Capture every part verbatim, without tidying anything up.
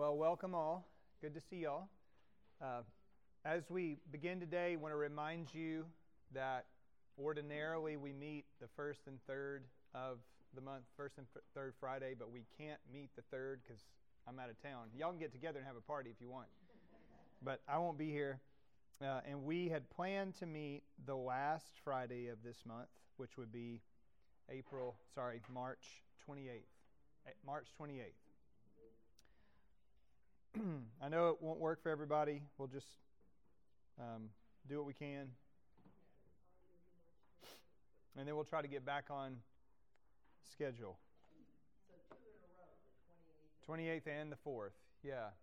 Well, welcome all. Good to see y'all. Uh, as we begin today, I want to remind you that ordinarily we meet the first and third of the month, first and f- third Friday, but we can't meet the third because I'm out of town. Y'all can get together and have a party if you want, but I won't be here. Uh, and we had planned to meet the last Friday of this month, which would be April, sorry, March twenty-eighth. March twenty-eighth. I know it won't work for everybody. We'll just um, do what we can. And then we'll try to get back on schedule. So two in a row, the twenty-eighth and the fourth, yeah.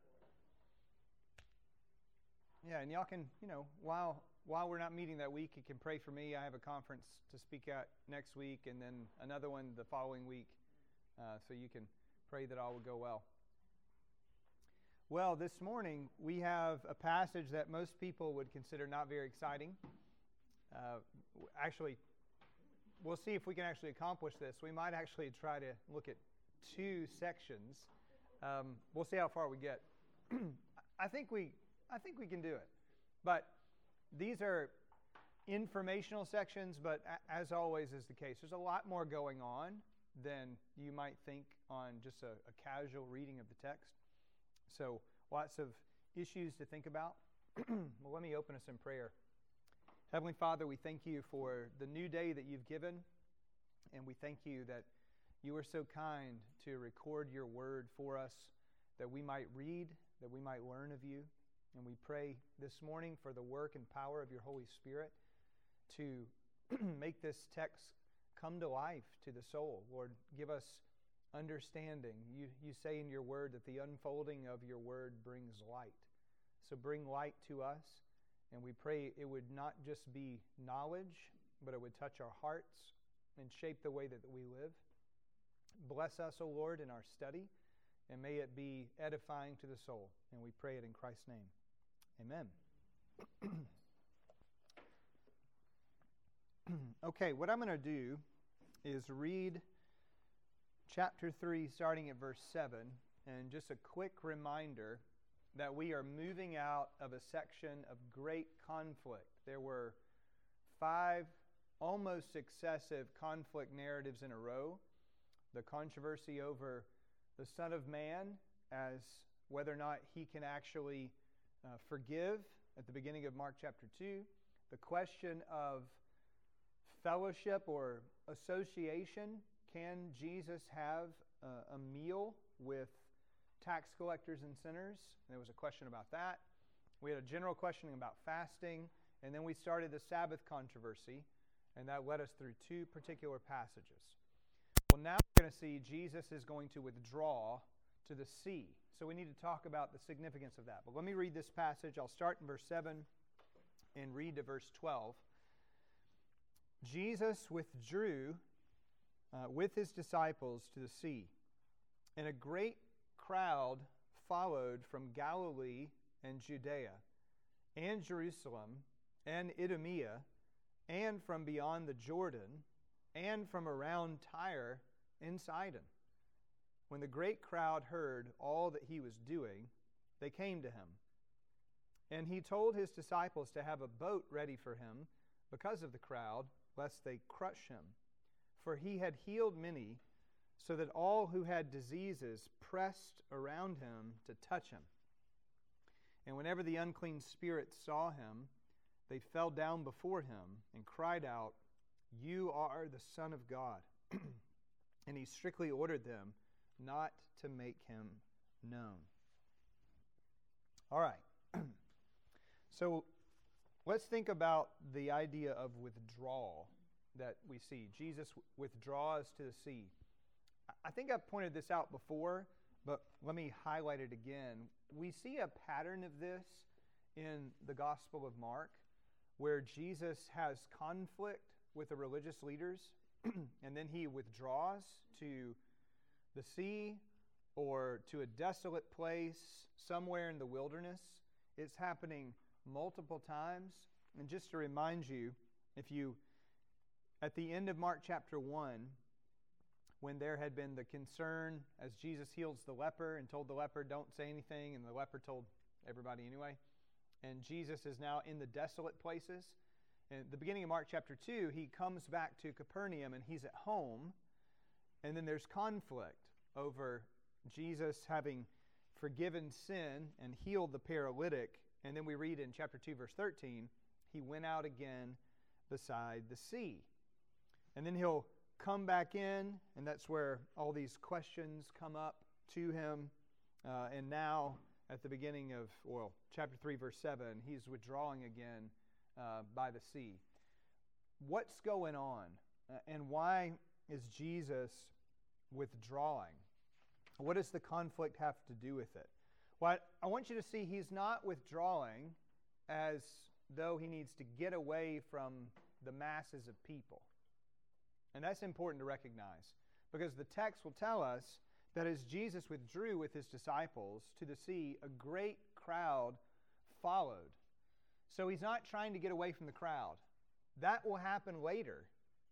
Yeah, and y'all can, you know, while while we're not meeting that week, you can pray for me. I have a conference to speak at next week and then another one the following week. Uh, so you can pray that all will go well. Well, this morning we have a passage that most people would consider not very exciting. Uh, actually, we'll see if we can actually accomplish this. We might actually try to look at two sections. Um, we'll see how far we get. I think we, I think we can do it. But these are informational sections. But a- as always is the case, there's a lot more going on than you might think on just a, a casual reading of the text. So lots of issues to think about. Well, let me open us in prayer. Heavenly Father, we thank you for the new day that you've given, and we thank you that you are so kind to record your word for us, that we might read, that we might learn of you. And we pray this morning for the work and power of your Holy Spirit to make this text come to life to the soul. Lord, give us understanding. You, you say in your word that the unfolding of your word brings light. So bring light to us, and we pray it would not just be knowledge, but it would touch our hearts and shape the way that we live. Bless us, O Lord, in our study, and may it be edifying to the soul. And we pray it in Christ's name. Amen. Okay, what I'm going to do is read chapter three, starting at verse seven, and just a quick reminder that we are moving out of a section of great conflict. There were five almost successive conflict narratives in a row. The controversy over the Son of Man, as whether or not he can actually uh, forgive at the beginning of Mark chapter two. The question of fellowship or association. Can Jesus have uh, a meal with tax collectors and sinners? There was a question about that. We had a general questioning about fasting, and then we started the Sabbath controversy, and that led us through two particular passages. Well, now we're going to see Jesus is going to withdraw to the sea. So we need to talk about the significance of that. But let me read this passage. I'll start in verse seven and read to verse twelve. Jesus withdrew Uh, with his disciples to the sea. And a great crowd followed from Galilee and Judea and Jerusalem and Idumea and from beyond the Jordan and from around Tyre and Sidon. When the great crowd heard all that he was doing, they came to him. And he told his disciples to have a boat ready for him because of the crowd, lest they crush him. For he had healed many, so that all who had diseases pressed around him to touch him. And whenever the unclean spirits saw him, they fell down before him and cried out, "You are the Son of God." And he strictly ordered them not to make him known. All right. So let's think about the idea of withdrawal that we see. Jesus withdraws to the sea. I think I've pointed this out before, but let me highlight it again. We see a pattern of this in the Gospel of Mark, where Jesus has conflict with the religious leaders, and then he withdraws to the sea or to a desolate place somewhere in the wilderness. It's happening multiple times. And just to remind you, if you At the end of Mark chapter one, when there had been the concern as Jesus heals the leper and told the leper, don't say anything, and the leper told everybody anyway. And Jesus is now in the desolate places. And at the beginning of Mark chapter two, he comes back to Capernaum and he's at home. And then there's conflict over Jesus having forgiven sin and healed the paralytic. And then we read in chapter two, verse thirteen, he went out again beside the sea. And then he'll come back in, and that's where all these questions come up to him. Uh, and now, at the beginning of, well, chapter three, verse seven, he's withdrawing again uh, by the sea. What's going on? Uh, and why is Jesus withdrawing? What does the conflict have to do with it? Well, I want you to see he's not withdrawing as though he needs to get away from the masses of people. And that's important to recognize, because the text will tell us that as Jesus withdrew with his disciples to the sea, a great crowd followed. So he's not trying to get away from the crowd. That will happen later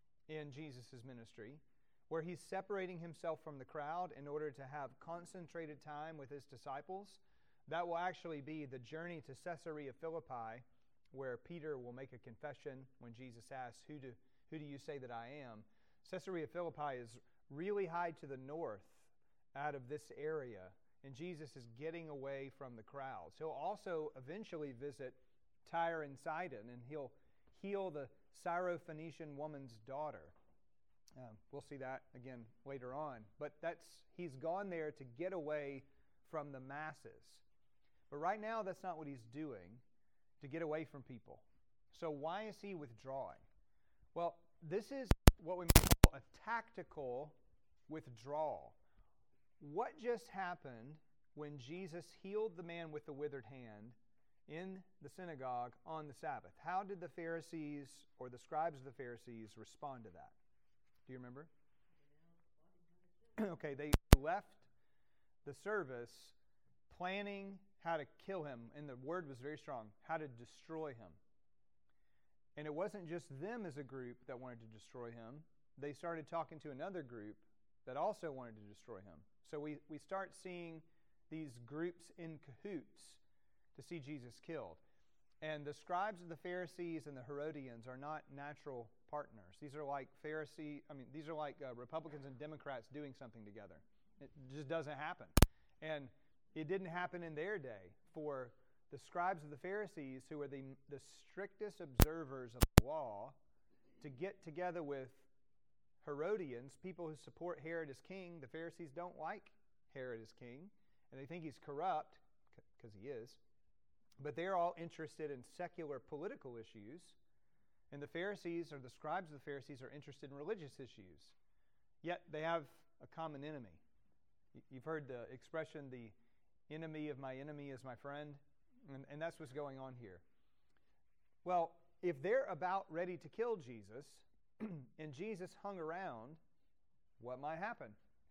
in Jesus' ministry, where he's separating himself from the crowd in order to have concentrated time with his disciples. That will actually be the journey to Caesarea Philippi, where Peter will make a confession when Jesus asks, who do, who do you say that I am? Caesarea Philippi is really high to the north out of this area, and Jesus is getting away from the crowds. He'll also eventually visit Tyre and Sidon, and he'll heal the Syrophoenician woman's daughter. Um, we'll see that again later on. But that's he's gone there to get away from the masses. But right now, that's not what he's doing, to get away from people. So why is he withdrawing? Well, this is what we call a tactical withdrawal. What just happened when Jesus healed the man with the withered hand in the synagogue on the Sabbath? How did the Pharisees or the scribes of the Pharisees respond to that? Do you remember? Okay, they left the service planning how to kill him, and the word was very strong, how to destroy him. And it wasn't just them as a group that wanted to destroy him. They started talking to another group that also wanted to destroy him. So we, we start seeing these groups in cahoots to see Jesus killed. And the scribes of the Pharisees and the Herodians are not natural partners. These are like Pharisee, I mean, these are like uh, Republicans and Democrats doing something together. It just doesn't happen. And it didn't happen in their day for the scribes of the Pharisees, who were the, the strictest observers of the law, to get together with Herodians, people who support Herod as king. The Pharisees don't like Herod as king, and they think he's corrupt, because he is. But they're all interested in secular political issues, and the Pharisees, or the scribes of the Pharisees, are interested in religious issues. Yet they have a common enemy. You've heard the expression, the enemy of my enemy is my friend, and, and that's what's going on here. Well, if they're about ready to kill Jesus, and Jesus hung around, what might happen?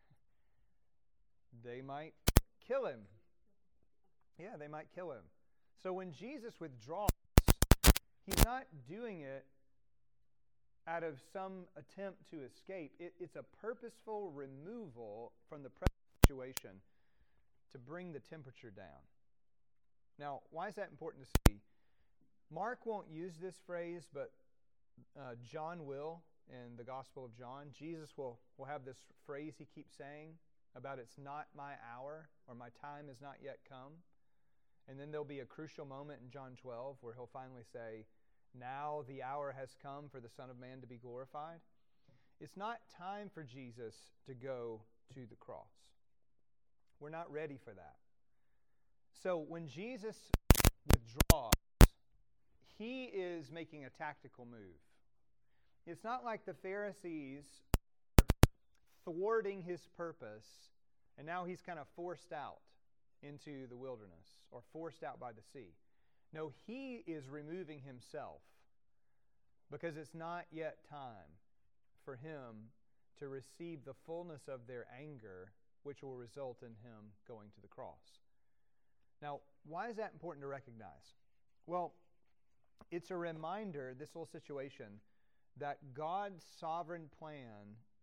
They might kill him. Yeah, they might kill him. So when Jesus withdraws, he's not doing it out of some attempt to escape. It, it's a purposeful removal from the present situation to bring the temperature down. Now, why is that important to see? Mark won't use this phrase, but uh, John will in the Gospel of John. Jesus will, will have this phrase he keeps saying about it's not my hour, or my time has not yet come. And then there'll be a crucial moment in John twelve where he'll finally say, now the hour has come for the Son of Man to be glorified. It's not time for Jesus to go to the cross. We're not ready for that. So when Jesus withdraws, he is making a tactical move. It's not like the Pharisees are thwarting his purpose, and now he's kind of forced out into the wilderness, or forced out by the sea. No, he is removing himself, because it's not yet time for him to receive the fullness of their anger, which will result in him going to the cross. Now, why is that important to recognize? Well, it's a reminder, this little situation, that God's sovereign plan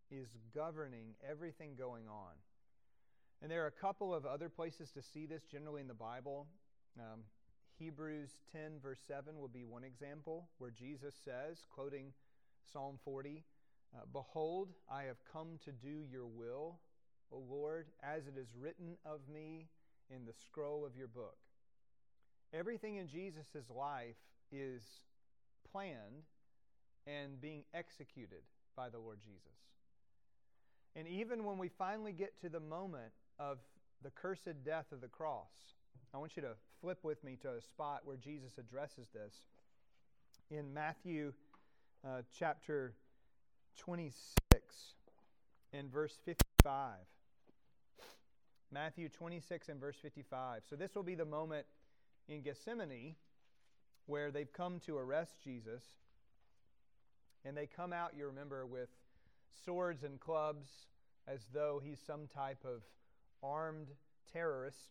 is governing everything going on. And there are a couple of other places to see this generally in the Bible. Um, Hebrews ten verse seven would be one example where Jesus says, quoting Psalm forty, uh, "Behold, I have come to do your will, O Lord, as it is written of me in the scroll of your book." Everything in Jesus' life is planned and being executed by the Lord Jesus. And even when we finally get to the moment of the cursed death of the cross, I want you to flip with me to a spot where Jesus addresses this. In Matthew uh, chapter twenty-six and verse fifty-five. Matthew twenty-six and verse fifty-five. So this will be the moment in Gethsemane where they've come to arrest Jesus. And they come out, you remember, with swords and clubs as though he's some type of armed terrorist.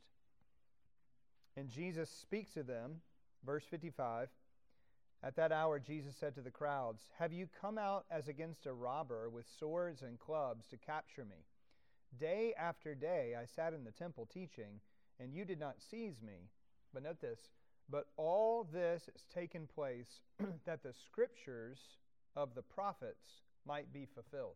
And Jesus speaks to them, verse fifty-five. At that hour Jesus said to the crowds, "Have you come out as against a robber with swords and clubs to capture me? Day after day I sat in the temple teaching, and you did not seize me." But note this, "But all this has taken place that the scriptures of the prophets might be fulfilled."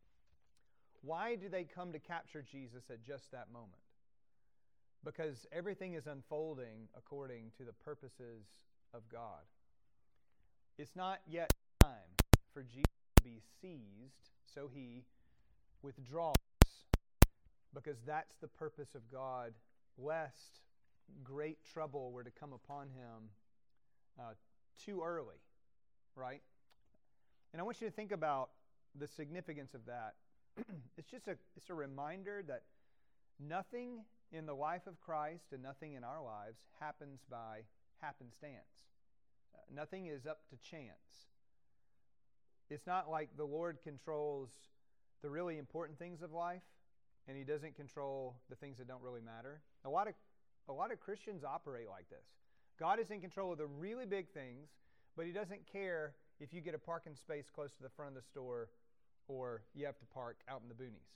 Why do they come to capture Jesus at just that moment? Because everything is unfolding according to the purposes of God. It's not yet time for Jesus to be seized, so he withdraws, because that's the purpose of God, lest great trouble were to come upon him uh, too early, right? And I want you to think about the significance of that. It's just a, it's a reminder that nothing in the life of Christ and nothing in our lives happens by happenstance. Uh, nothing is up to chance. It's not like the Lord controls the really important things of life and he doesn't control the things that don't really matter. A lot of a lot of Christians operate like this. God is in control of the really big things, but he doesn't care if you get a parking space close to the front of the store or you have to park out in the boonies.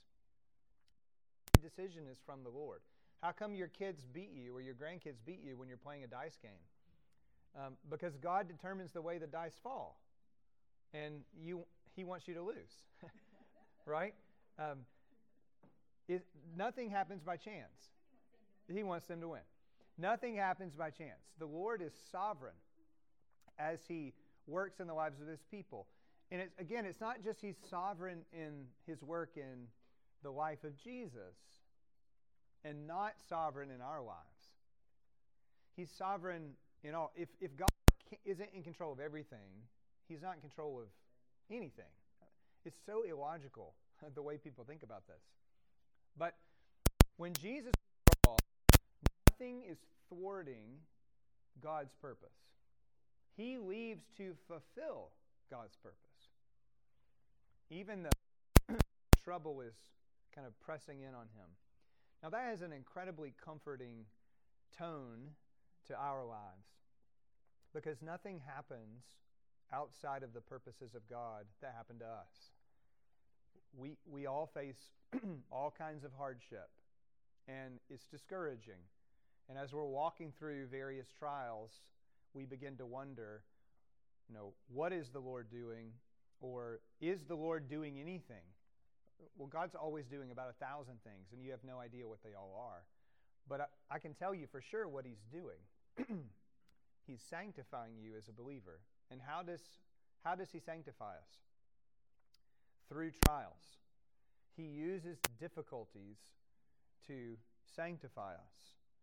The decision is from the Lord. How come your kids beat you or your grandkids beat you when you're playing a dice game? Um, because God determines the way the dice fall. And you, he wants you to lose. Right? Um, it, nothing happens by chance. He wants them to win. Nothing happens by chance. The Lord is sovereign as he works in the lives of his people. And it's, again, it's not just he's sovereign in his work in the life of Jesus and not sovereign in our lives. He's sovereign in all. If, if God isn't in control of everything, he's not in control of anything. It's so illogical the way people think about this. But when Jesus is involved, nothing is thwarting God's purpose. He leaves to fulfill God's purpose. Even the trouble is kind of pressing in on him. Now that has an incredibly comforting tone to our lives, because nothing happens outside of the purposes of God that happen to us. We, we all face all kinds of hardship, and it's discouraging. And as we're walking through various trials, we begin to wonder, you know, what is the Lord doing? Or is the Lord doing anything? Well, God's always doing about a thousand things, and you have no idea what they all are. But I, I can tell you for sure what he's doing. He's sanctifying you as a believer. And how does, how does he sanctify us? Through trials. He uses difficulties to sanctify us.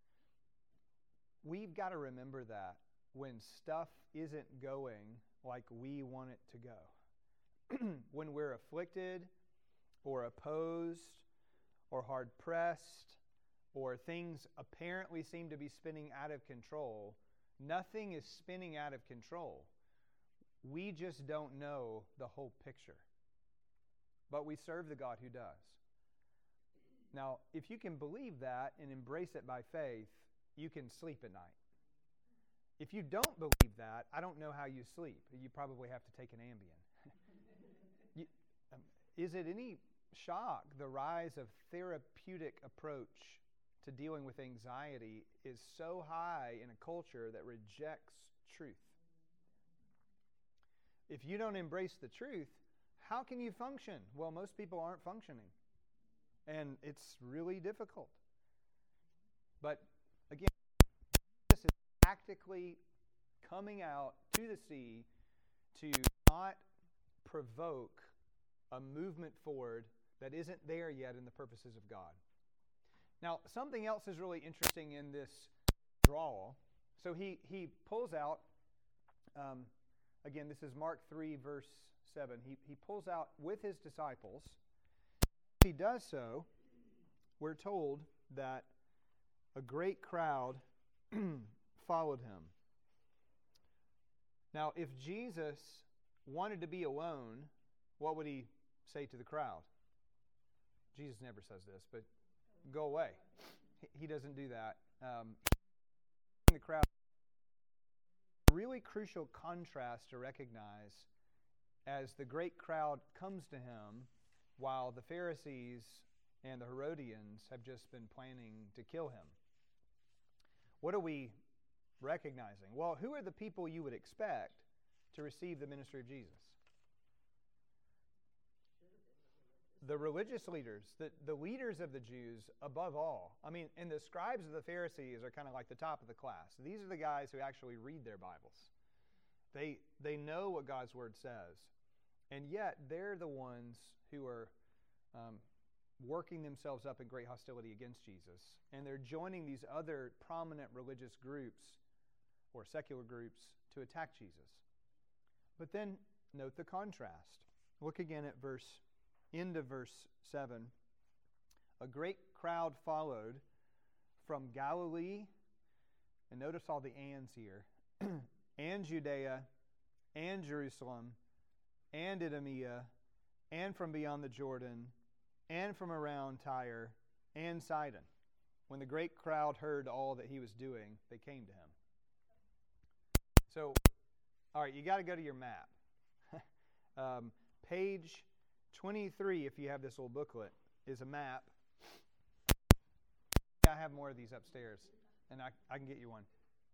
We've got to remember that when stuff isn't going like we want it to go. When we're afflicted or opposed or hard-pressed or things apparently seem to be spinning out of control, nothing is spinning out of control. We just don't know the whole picture. But we serve the God who does. Now, if you can believe that and embrace it by faith, you can sleep at night. If you don't believe that, I don't know how you sleep. You probably have to take an Ambien. you, um, is it any shock the rise of therapeutic approach to dealing with anxiety is so high in a culture that rejects truth? If you don't embrace the truth, how can you function? Well, most people aren't functioning. And it's really difficult. But again, this is tactically coming out to the sea to not provoke a movement forward that isn't there yet in the purposes of God. Now, something else is really interesting in this drawl. So he, he pulls out, um, again, this is Mark three, verse seven. He, he pulls out with his disciples. As he does so, we're told that a great crowd followed him. Now, if Jesus wanted to be alone, what would he say to the crowd? Jesus never says this, but go away. He doesn't do that. Um, the crowd, a really crucial contrast to recognize as the great crowd comes to him while the Pharisees and the Herodians have just been planning to kill him. What are we recognizing? Well, who are the people you would expect to receive the ministry of Jesus? The religious leaders, the, the leaders of the Jews above all. I mean, and the scribes of the Pharisees are kind of like the top of the class. These are the guys who actually read their Bibles. They, they know what God's Word says. And yet, they're the ones who are um, working themselves up in great hostility against Jesus. And they're joining these other prominent religious groups or secular groups to attack Jesus. But then, note the contrast. Look again at verse End of verse seven. A great crowd followed from Galilee, and notice all the ands here, and Judea, and Jerusalem, and Idumea, and from beyond the Jordan, and from around Tyre, and Sidon. When the great crowd heard all that he was doing, they came to him. So, all right, you got to go to your map. um, page twenty-three, if you have this little booklet, is a map. I have more of these upstairs, and I, I can get you one.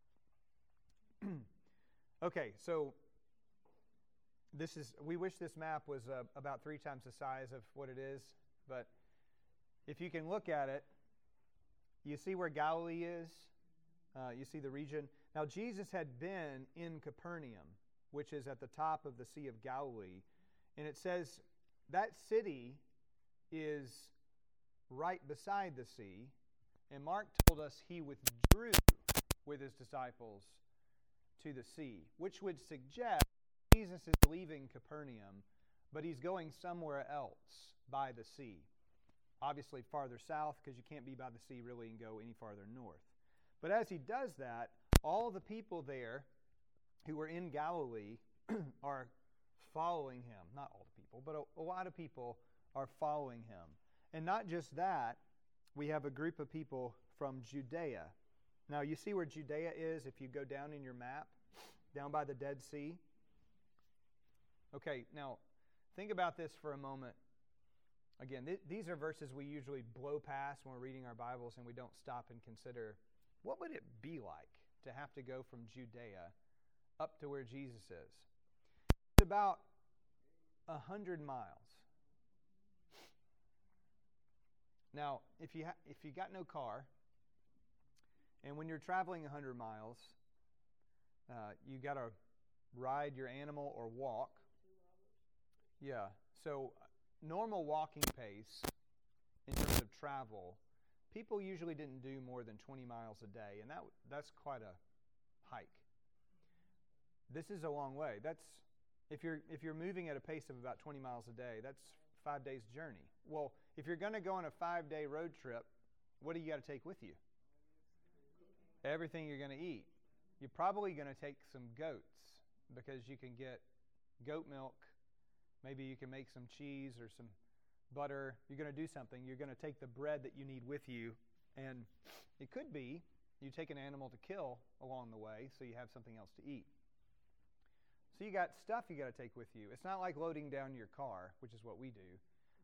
Okay, so this is. We wish this map was uh, about three times the size of what it is, but if you can look at it, you see where Galilee is. Uh, you see the region. Now, Jesus had been in Capernaum, which is at the top of the Sea of Galilee, and it says that city is right beside the sea, and Mark told us he withdrew with his disciples to the sea, which would suggest Jesus is leaving Capernaum, but he's going somewhere else by the sea. Obviously farther south, because you can't be by the sea really and go any farther north. But as he does that, all the people there who were in Galilee are following him. Not all the people, but a, a lot of people are following him. And not just that, we have a group of people from Judea. Now, you see where Judea is if you go down in your map, down by the Dead Sea? Okay, now, think about this for a moment. Again, th- these are verses we usually blow past when we're reading our Bibles, and we don't stop and consider, what would it be like to have to go from Judea up to where Jesus is? It's about a hundred miles. Now, if you ha- if you got no car, and when you're traveling a hundred miles, uh, you got to ride your animal or walk. Yeah. So, normal walking pace in terms of travel, people usually didn't do more than twenty miles a day, and that that's quite a hike. This is a long way. That's if you're if you're moving at a pace of about twenty miles a day, that's five days' journey. Well, if you're going to go on a five-day road trip, what do you got to take with you? Everything you're going to eat. You're probably going to take some goats because you can get goat milk. Maybe you can make some cheese or some butter. You're going to do something. You're going to take the bread that you need with you. And it could be you take an animal to kill along the way so you have something else to eat. So you got stuff you got to take with you. It's not like loading down your car, which is what we do.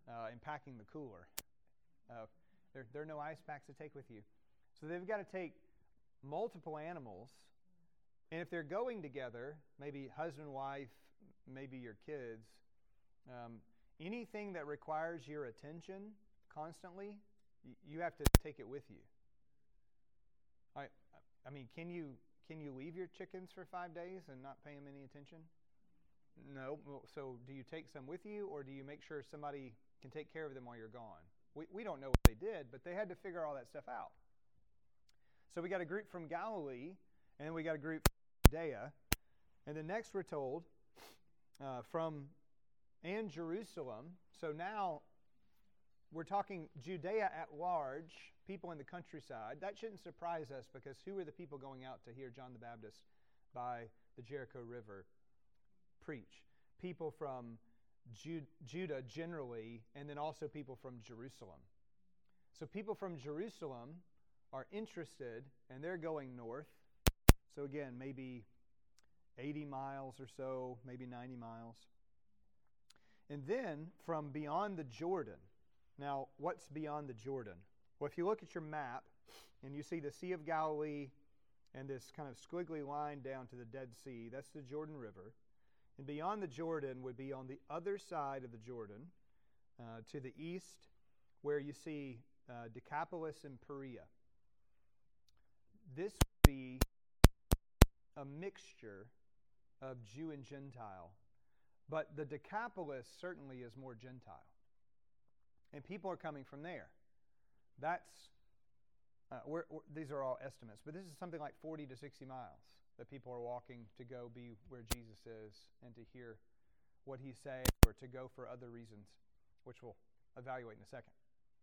uh, and packing the cooler. Uh, there, there are no ice packs to take with you. So they've got to take multiple animals. And if they're going together, maybe husband, wife, maybe your kids, um, anything that requires your attention constantly, y- you have to take it with you. I, I mean, can you can you leave your chickens for five days and not pay them any attention? No. So do you take some with you, or do you make sure somebody can take care of them while you're gone? We we don't know what they did, but they had to figure all that stuff out. So we got a group from Galilee, and then we got a group from Judea. And then next we're told uh, from and Jerusalem. So now we're talking Judea at large, people in the countryside. That shouldn't surprise us, because who are the people going out to hear John the Baptist by the Jericho River preach? People from Ju- Judah generally, and then also people from Jerusalem. So people from Jerusalem are interested, and they're going north. So again, maybe eighty miles or so, maybe ninety miles. And then from beyond the Jordan. Now, what's beyond the Jordan? Well, if you look at your map and you see the Sea of Galilee and this kind of squiggly line down to the Dead Sea, that's the Jordan River. And beyond the Jordan would be on the other side of the Jordan, uh, to the east, where you see uh, Decapolis and Perea. This would be a mixture of Jew and Gentile. But the Decapolis certainly is more Gentile. And people are coming from there. That's, uh, we're, we're, these are all estimates, but this is something like forty to sixty miles that people are walking to go be where Jesus is and to hear what he's saying, or to go for other reasons, which we'll evaluate in a second.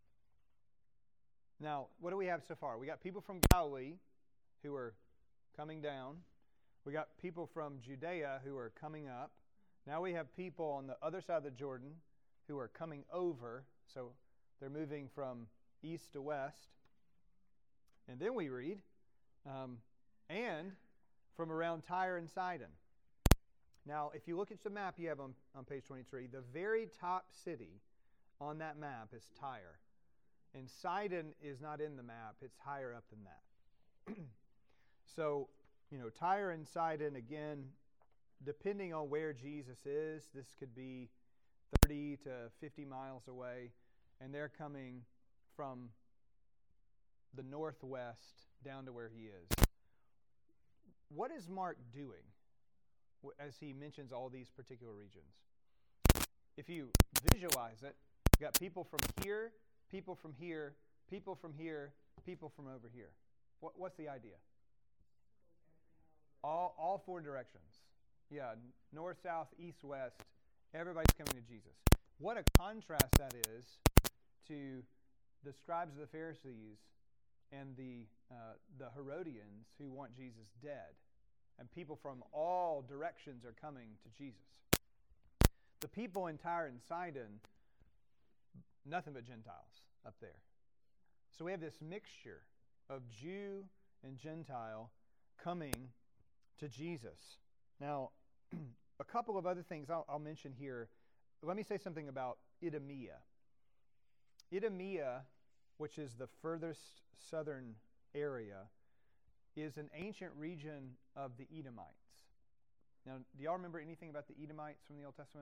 Now, what do we have so far? We got people from Galilee who are coming down. We got people from Judea who are coming up. Now we have people on the other side of the Jordan who are coming over. So they're moving from east to west. And then we read, um, and from around Tyre and Sidon. Now, if you look at the map you have on, on page twenty-three, the very top city on that map is Tyre. And Sidon is not in the map. It's higher up than that. So, you know, Tyre and Sidon, again, depending on where Jesus is, this could be thirty to fifty miles away, and they're coming from the northwest down to where he is. What is Mark doing as he mentions all these particular regions? If you visualize it, you've got people from here, people from here, people from here, people from over here. What, what's the idea? All, all four directions. Yeah, north, south, east, west. Everybody's coming to Jesus. What a contrast that is to the scribes of the Pharisees and the uh, the Herodians who want Jesus dead. And people from all directions are coming to Jesus. The people in Tyre and Sidon, nothing but Gentiles up there. So we have this mixture of Jew and Gentile coming to Jesus. Now, a couple of other things I'll, I'll mention here. Let me say something about Idumea. Idumea, which is the furthest southern area, is an ancient region of the Edomites. Now, do y'all remember anything about the Edomites from the Old Testament?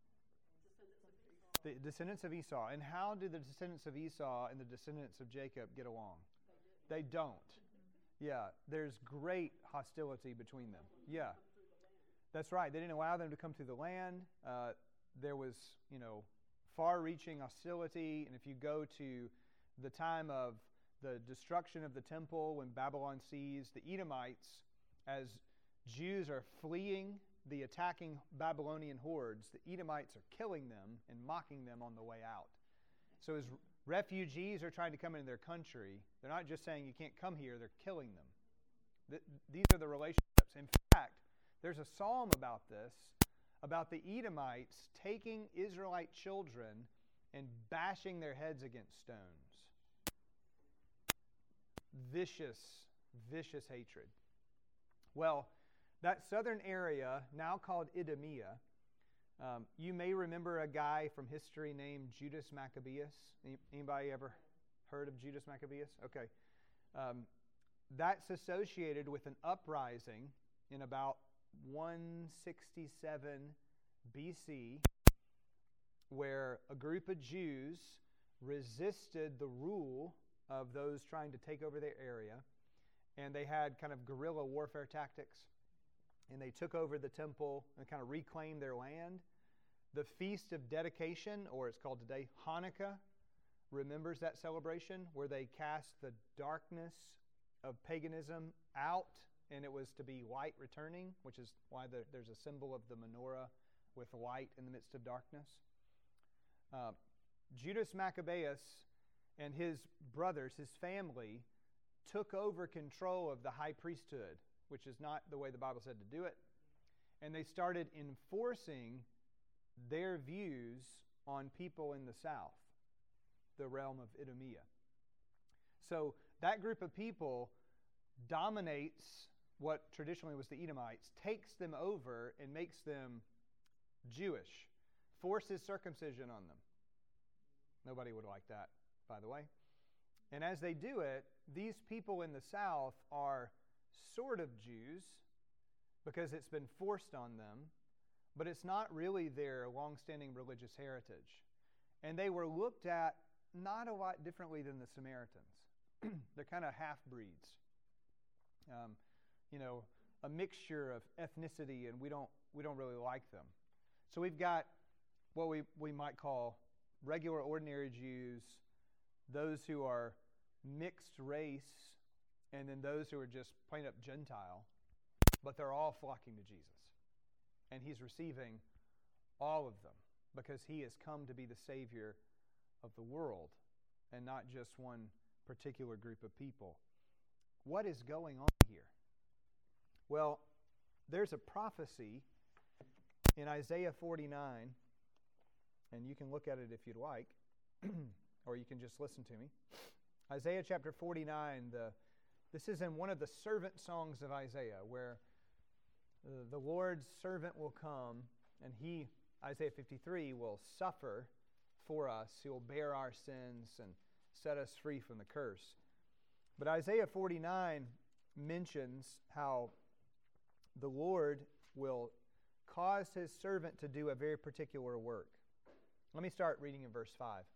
The descendants of Esau. And how do the descendants of Esau and the descendants of Jacob get along? They don't. Yeah, there's great hostility between them. Yeah, that's right. They didn't allow them to come through the land. Uh, there was, you know, far-reaching hostility. And if you go to the time of the destruction of the temple when Babylon seized the Edomites, as Jews are fleeing the attacking Babylonian hordes, the Edomites are killing them and mocking them on the way out. So as refugees are trying to come into their country, they're not just saying you can't come here, they're killing them. Th- these are the relationships. In fact, there's a psalm about this, about the Edomites taking Israelite children and bashing their heads against stones. Vicious, vicious hatred. Well, that southern area, now called Idumea, Um, you may remember a guy from history named Judas Maccabeus. Any- Anybody ever heard of Judas Maccabeus? Okay. Um, that's associated with an uprising in about one sixty-seven B C, where a group of Jews resisted the rule of those trying to take over their area, and they had kind of guerrilla warfare tactics, and they took over the temple and kind of reclaimed their land. The Feast of Dedication, or it's called today Hanukkah, remembers that celebration where they cast the darkness of paganism out, and it was to be light returning, which is why the, there's a symbol of the menorah with light in the midst of darkness. Uh, Judas Maccabeus and his brothers, his family, took over control of the high priesthood, which is not the way the Bible said to do it. And they started enforcing their views on people in the south, the realm of Idumea. So that group of people dominates what traditionally was the Edomites, takes them over and makes them Jewish, forces circumcision on them. Nobody would like that, by the way. And as they do it, these people in the south are sort of Jews because it's been forced on them, but it's not really their long-standing religious heritage. And they were looked at not a lot differently than the Samaritans. They're kind of half-breeds. Um, you know, a mixture of ethnicity, and we don't we don't really like them. So we've got what we, we might call regular, ordinary Jews, those who are mixed race, and then those who are just plain up Gentile, but they're all flocking to Jesus. And He's receiving all of them because He has come to be the Savior of the world and not just one particular group of people. What is going on here? Well, there's a prophecy in Isaiah forty-nine, and you can look at it if you'd like, or you can just listen to me. Isaiah chapter forty-nine, the, this is in one of the servant songs of Isaiah, where the, the Lord's servant will come, and He, Isaiah fifty-three, will suffer for us. He will bear our sins and set us free from the curse. But Isaiah forty-nine mentions how the Lord will cause His servant to do a very particular work. Let me start reading in verse five.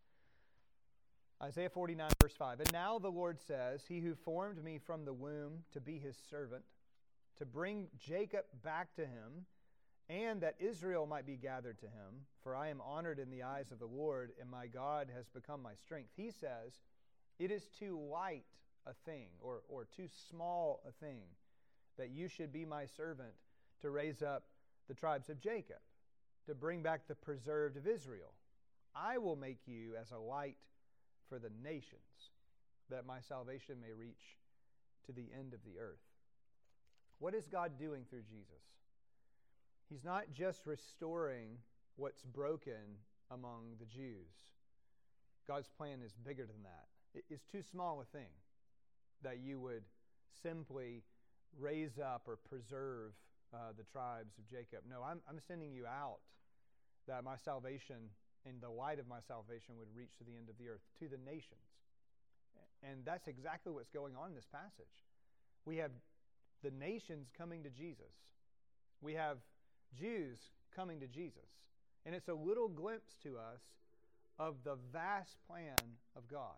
Isaiah forty-nine, verse five. And now the Lord says, He who formed me from the womb to be His servant, to bring Jacob back to Him, and that Israel might be gathered to Him, for I am honored in the eyes of the Lord, and my God has become my strength. He says, it is too light a thing, or, or too small a thing, that you should be my servant to raise up the tribes of Jacob, to bring back the preserved of Israel. I will make you as a light for the nations, that my salvation may reach to the end of the earth. What is God doing through Jesus? He's not just restoring what's broken among the Jews. God's plan is bigger than that. It's too small a thing that you would simply raise up or preserve uh, the tribes of Jacob. No, I'm, I'm sending you out that my salvation and the light of my salvation would reach to the end of the earth, to the nations. And that's exactly what's going on in this passage. We have the nations coming to Jesus. We have Jews coming to Jesus. And it's a little glimpse to us of the vast plan of God.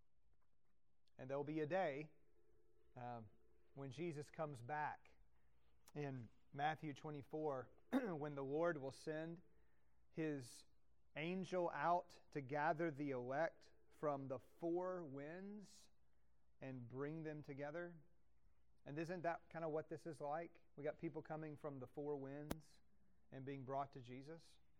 And there will be a day um, when Jesus comes back in Matthew twenty-four, when the Lord will send His angel out to gather the elect from the four winds and bring them together. And isn't that kind of what this is like? We got people coming from the four winds and being brought to Jesus.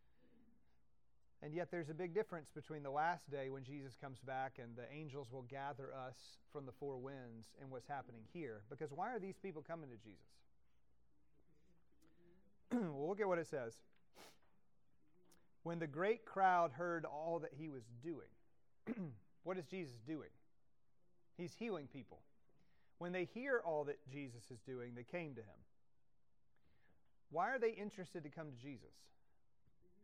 And yet there's a big difference between the last day when Jesus comes back and the angels will gather us from the four winds and what's happening here. Because why are these people coming to Jesus? Well, look at what it says. When the great crowd heard all that He was doing. What is Jesus doing? He's healing people. When they hear all that Jesus is doing, they came to Him. Why are they interested to come to Jesus?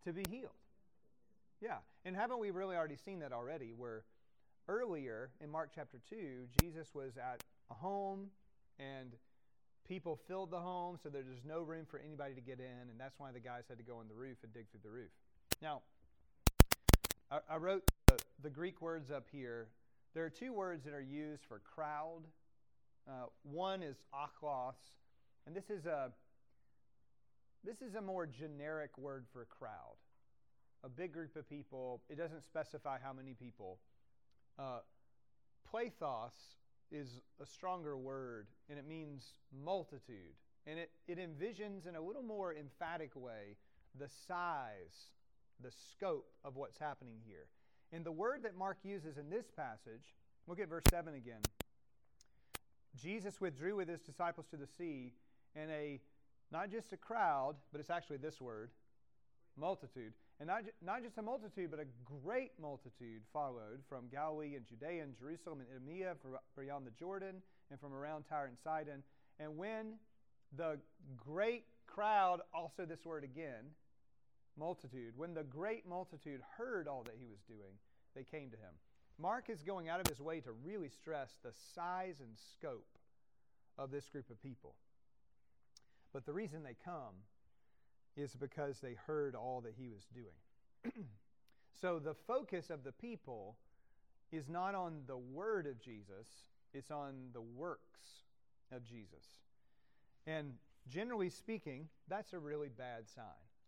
to be healed. Yeah. And haven't we really already seen that already, where earlier in Mark chapter two, Jesus was at a home and people filled the home so there's no room for anybody to get in, and that's why the guys had to go on the roof and dig through the roof. Now, I, I wrote the, the Greek words up here. There are two words that are used for crowd. Uh, one is aklos, and this is a this is a more generic word for crowd. A big group of people. It doesn't specify how many people. Uh, Plethos is a stronger word, and it means multitude. And it, it envisions in a little more emphatic way the size, the scope of what's happening here. And the word that Mark uses in this passage, look at verse seven again. Jesus withdrew with his disciples to the sea, and a, not just a crowd, but it's actually this word, multitude. And not, not just a multitude, but a great multitude followed from Galilee and Judea and Jerusalem and Idumea, beyond the Jordan, and from around Tyre and Sidon. And when the great crowd, also this word again, multitude, when the great multitude heard all that he was doing, they came to him. Mark is going out of his way to really stress the size and scope of this group of people. But the reason they come is because they heard all that he was doing. So the focus of the people is not on the word of Jesus, it's on the works of Jesus. And generally speaking, that's a really bad sign.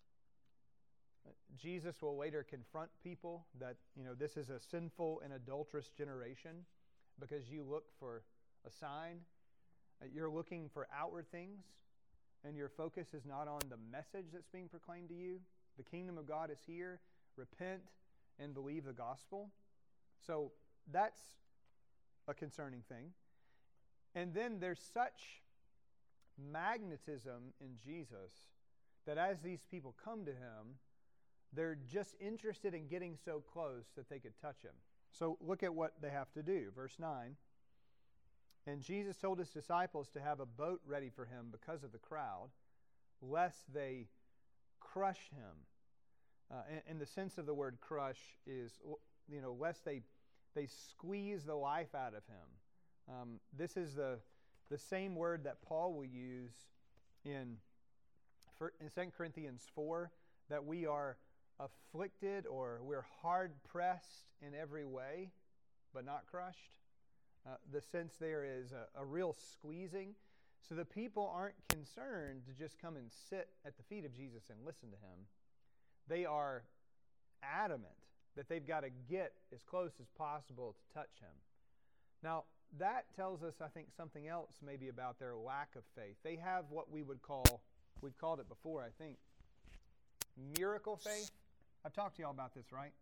Jesus will later confront people that, you know, this is a sinful and adulterous generation because you look for a sign. You're looking for outward things, and your focus is not on the message that's being proclaimed to you. The kingdom of God is here. Repent and believe the gospel. So that's a concerning thing. And then there's such magnetism in Jesus that as these people come to him, they're just interested in getting so close that they could touch him. So look at what they have to do. Verse nine. And Jesus told his disciples to have a boat ready for him because of the crowd, lest they crush him. Uh, and, and the sense of the word crush is, you know, lest they they squeeze the life out of him. Um, this is the the same word that Paul will use in, in Second Corinthians four, that we are afflicted or we're hard-pressed in every way, but not crushed. Uh, the sense there is a, a real squeezing. So the people aren't concerned to just come and sit at the feet of Jesus and listen to him. They are adamant that they've got to get as close as possible to touch him. Now, that tells us, I think, something else maybe about their lack of faith. They have what we would call, we've called it before, I think, miracle faith. I've talked to y'all about this, right?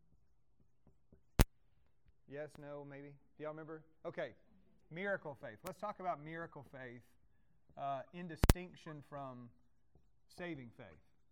Yes, no, maybe? Do y'all remember? Okay, miracle faith. Let's talk about miracle faith uh, in distinction from saving faith.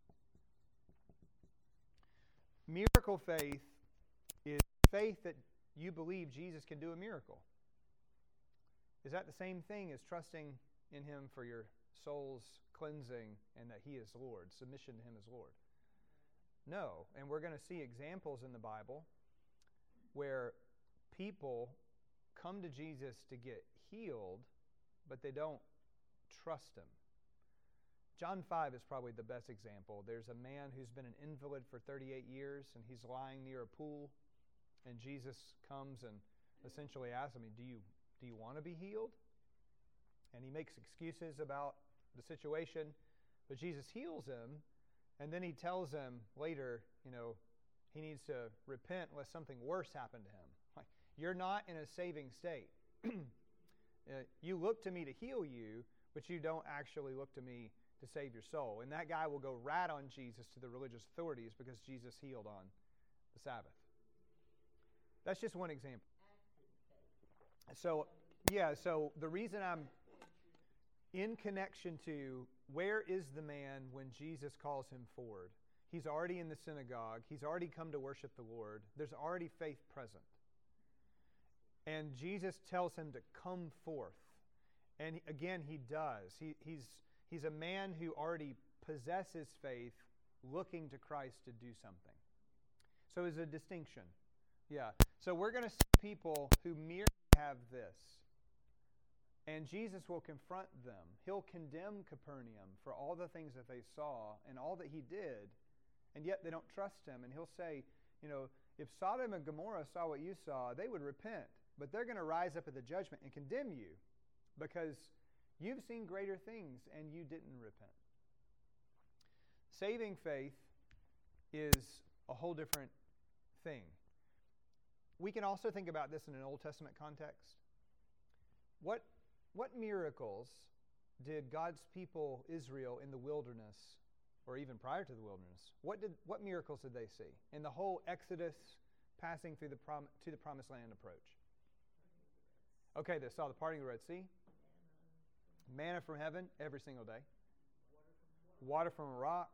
Miracle faith is faith that you believe Jesus can do a miracle. Is that the same thing as trusting in him for your soul's cleansing and that he is Lord, submission to him as Lord? No, and we're going to see examples in the Bible where people come to Jesus to get healed, but they don't trust him. John five is probably the best example. There's a man who's been an invalid for thirty-eight years, and he's lying near a pool, and Jesus comes and essentially asks him, do you, do you want to be healed? And he makes excuses about the situation, but Jesus heals him, and then he tells him later, you know, he needs to repent lest something worse happen to him. Like, you're not in a saving state. uh, you look to me to heal you, but you don't actually look to me to save your soul. And that guy will go rat on Jesus to the religious authorities because Jesus healed on the Sabbath. That's just one example. So, yeah, so the reason I'm in connection to where is the man when Jesus calls him forward? He's already in the synagogue. He's already come to worship the Lord. There's already faith present. And Jesus tells him to come forth. And again, he does. He, he's, he's a man who already possesses faith looking to Christ to do something. So it's a distinction. Yeah. So we're going to see people who merely have this. And Jesus will confront them. He'll condemn Capernaum for all the things that they saw and all that he did, and yet they don't trust him. And he'll say, you know, if Sodom and Gomorrah saw what you saw, they would repent. But they're going to rise up at the judgment and condemn you because you've seen greater things and you didn't repent. Saving faith is a whole different thing. We can also think about this in an Old Testament context. What, what miracles did God's people, Israel, in the wilderness, or even prior to the wilderness, what did what miracles did they see in the whole Exodus, passing through the prom, to the Promised Land approach? Okay, they saw the parting of the Red Sea, manna from heaven every single day, water from a rock,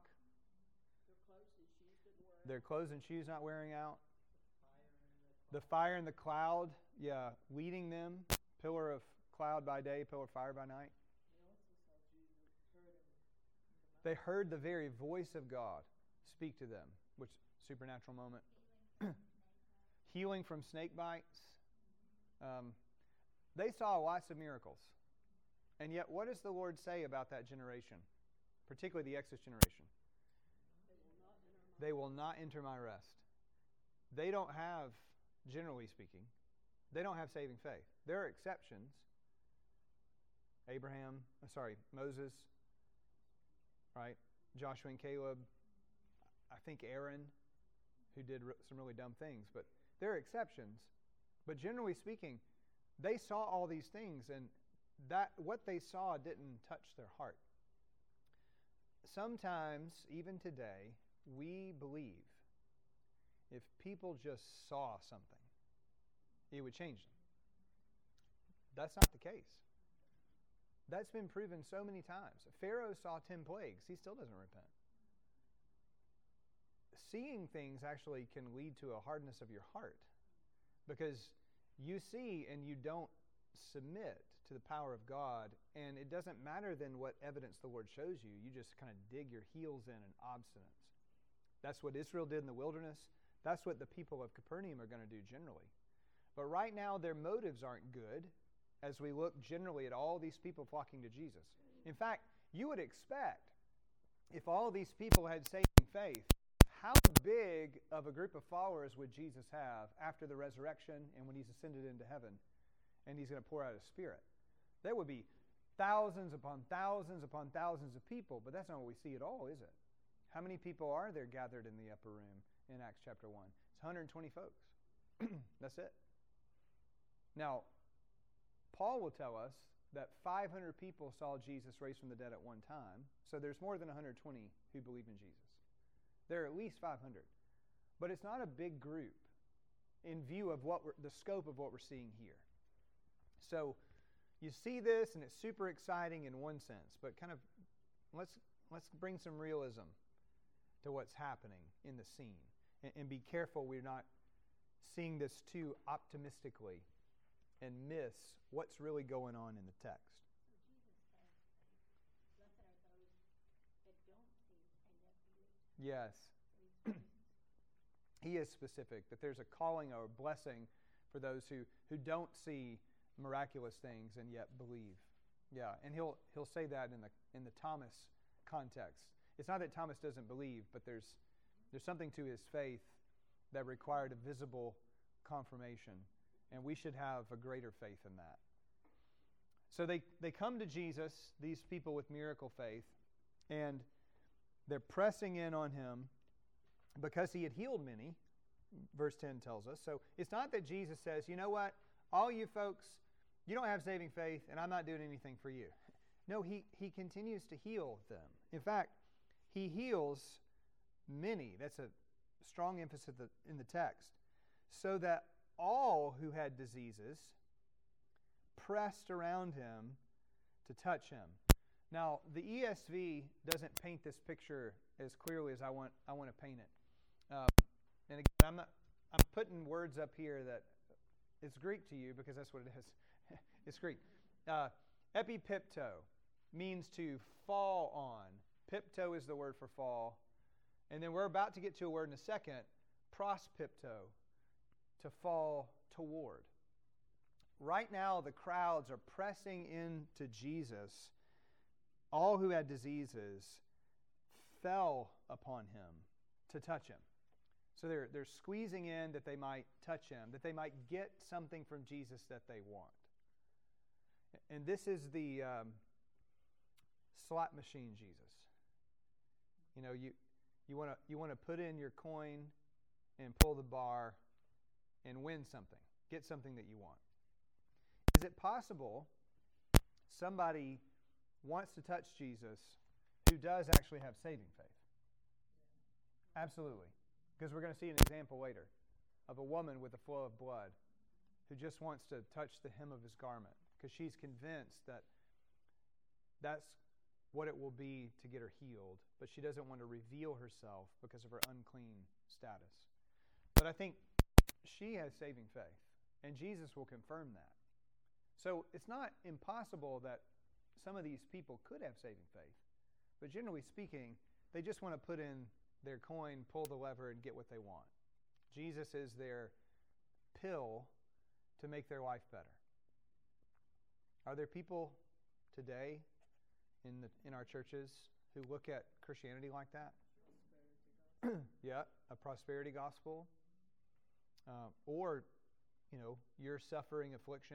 their clothes and shoes not wearing out, the fire and the cloud, yeah, leading them, pillar of cloud by day, pillar of fire by night. They heard the very voice of God speak to them, which supernatural moment. Healing from snake bites. Um, they saw lots of miracles. And yet, what does the Lord say about that generation, particularly the Exodus generation? They will not enter my rest. They don't have, generally speaking, they don't have saving faith. There are exceptions. Abraham, sorry, Moses, right? Joshua and Caleb, I think Aaron, who did some really dumb things, but there are exceptions. But generally speaking, they saw all these things, and that what they saw didn't touch their heart. Sometimes, even today, we believe if people just saw something, it would change them. That's not the case. That's been proven so many times. Pharaoh saw ten plagues. He still doesn't repent. Seeing things actually can lead to a hardness of your heart because you see and you don't submit to the power of God, and it doesn't matter then what evidence the Lord shows you. You just kind of dig your heels in in obstinance. That's what Israel did in the wilderness. That's what the people of Capernaum are going to do generally. But right now their motives aren't good as we look generally at all these people flocking to Jesus. In fact, you would expect if all these people had saving faith, how big of a group of followers would Jesus have after the resurrection and when he's ascended into heaven and he's going to pour out his Spirit? There would be thousands upon thousands upon thousands of people, but that's not what we see at all, is it? How many people are there gathered in the upper room in Acts chapter one? It's one hundred twenty folks. That's it. Now, Paul will tell us that five hundred people saw Jesus raised from the dead at one time, so there's more than one hundred twenty who believe in Jesus. There are at least five hundred. But it's not a big group in view of what we're, the scope of what we're seeing here. So you see this, and it's super exciting in one sense, but kind of let's let's bring some realism to what's happening in the scene, and, and be careful we're not seeing this too optimistically and miss what's really going on in the text. Yes. He is specific, that there's a calling or a blessing for those who, who don't see miraculous things and yet believe. Yeah, and he'll he'll say that in the in the Thomas context. It's not that Thomas doesn't believe, but there's there's something to his faith that required a visible confirmation, and we should have a greater faith in that. So they, they come to Jesus, these people with miracle faith, and they're pressing in on him because he had healed many, verse ten tells us. So it's not that Jesus says, you know what, all you folks, you don't have saving faith, and I'm not doing anything for you. No, he, he continues to heal them. In fact, he heals many. That's a strong emphasis in the text. So that all who had diseases pressed around him to touch him. Now, the E S V doesn't paint this picture as clearly as I want I want to paint it. Um, and again, I'm not, I'm putting words up here that it's Greek to you because that's what it is. It's Greek. Uh, epipipto means to fall on. Pipto is the word for fall, And then we're about to get to a word in a second, prospipto, to fall toward. Right now, the crowds are pressing into Jesus. All who had diseases fell upon him to touch him. So they're, they're squeezing in that they might touch him, that they might get something from Jesus that they want. And this is the um, slot machine Jesus. You know, you you want to you want to put in your coin and pull the bar and win something, get something that you want. Is it possible somebody wants to touch Jesus who does actually have saving faith? Absolutely. Because we're going to see an example later of a woman with a flow of blood who just wants to touch the hem of his garment because she's convinced that that's what it will be to get her healed, but she doesn't want to reveal herself because of her unclean status. But I think she has saving faith, and Jesus will confirm that. So it's not impossible that some of these people could have saving faith, but generally speaking, they just want to put in their coin, pull the lever, and get what they want. Jesus is their pill to make their life better. Are there people today in the in our churches who look at Christianity like that? Yeah, a prosperity gospel. Uh, or, you know, you're suffering affliction.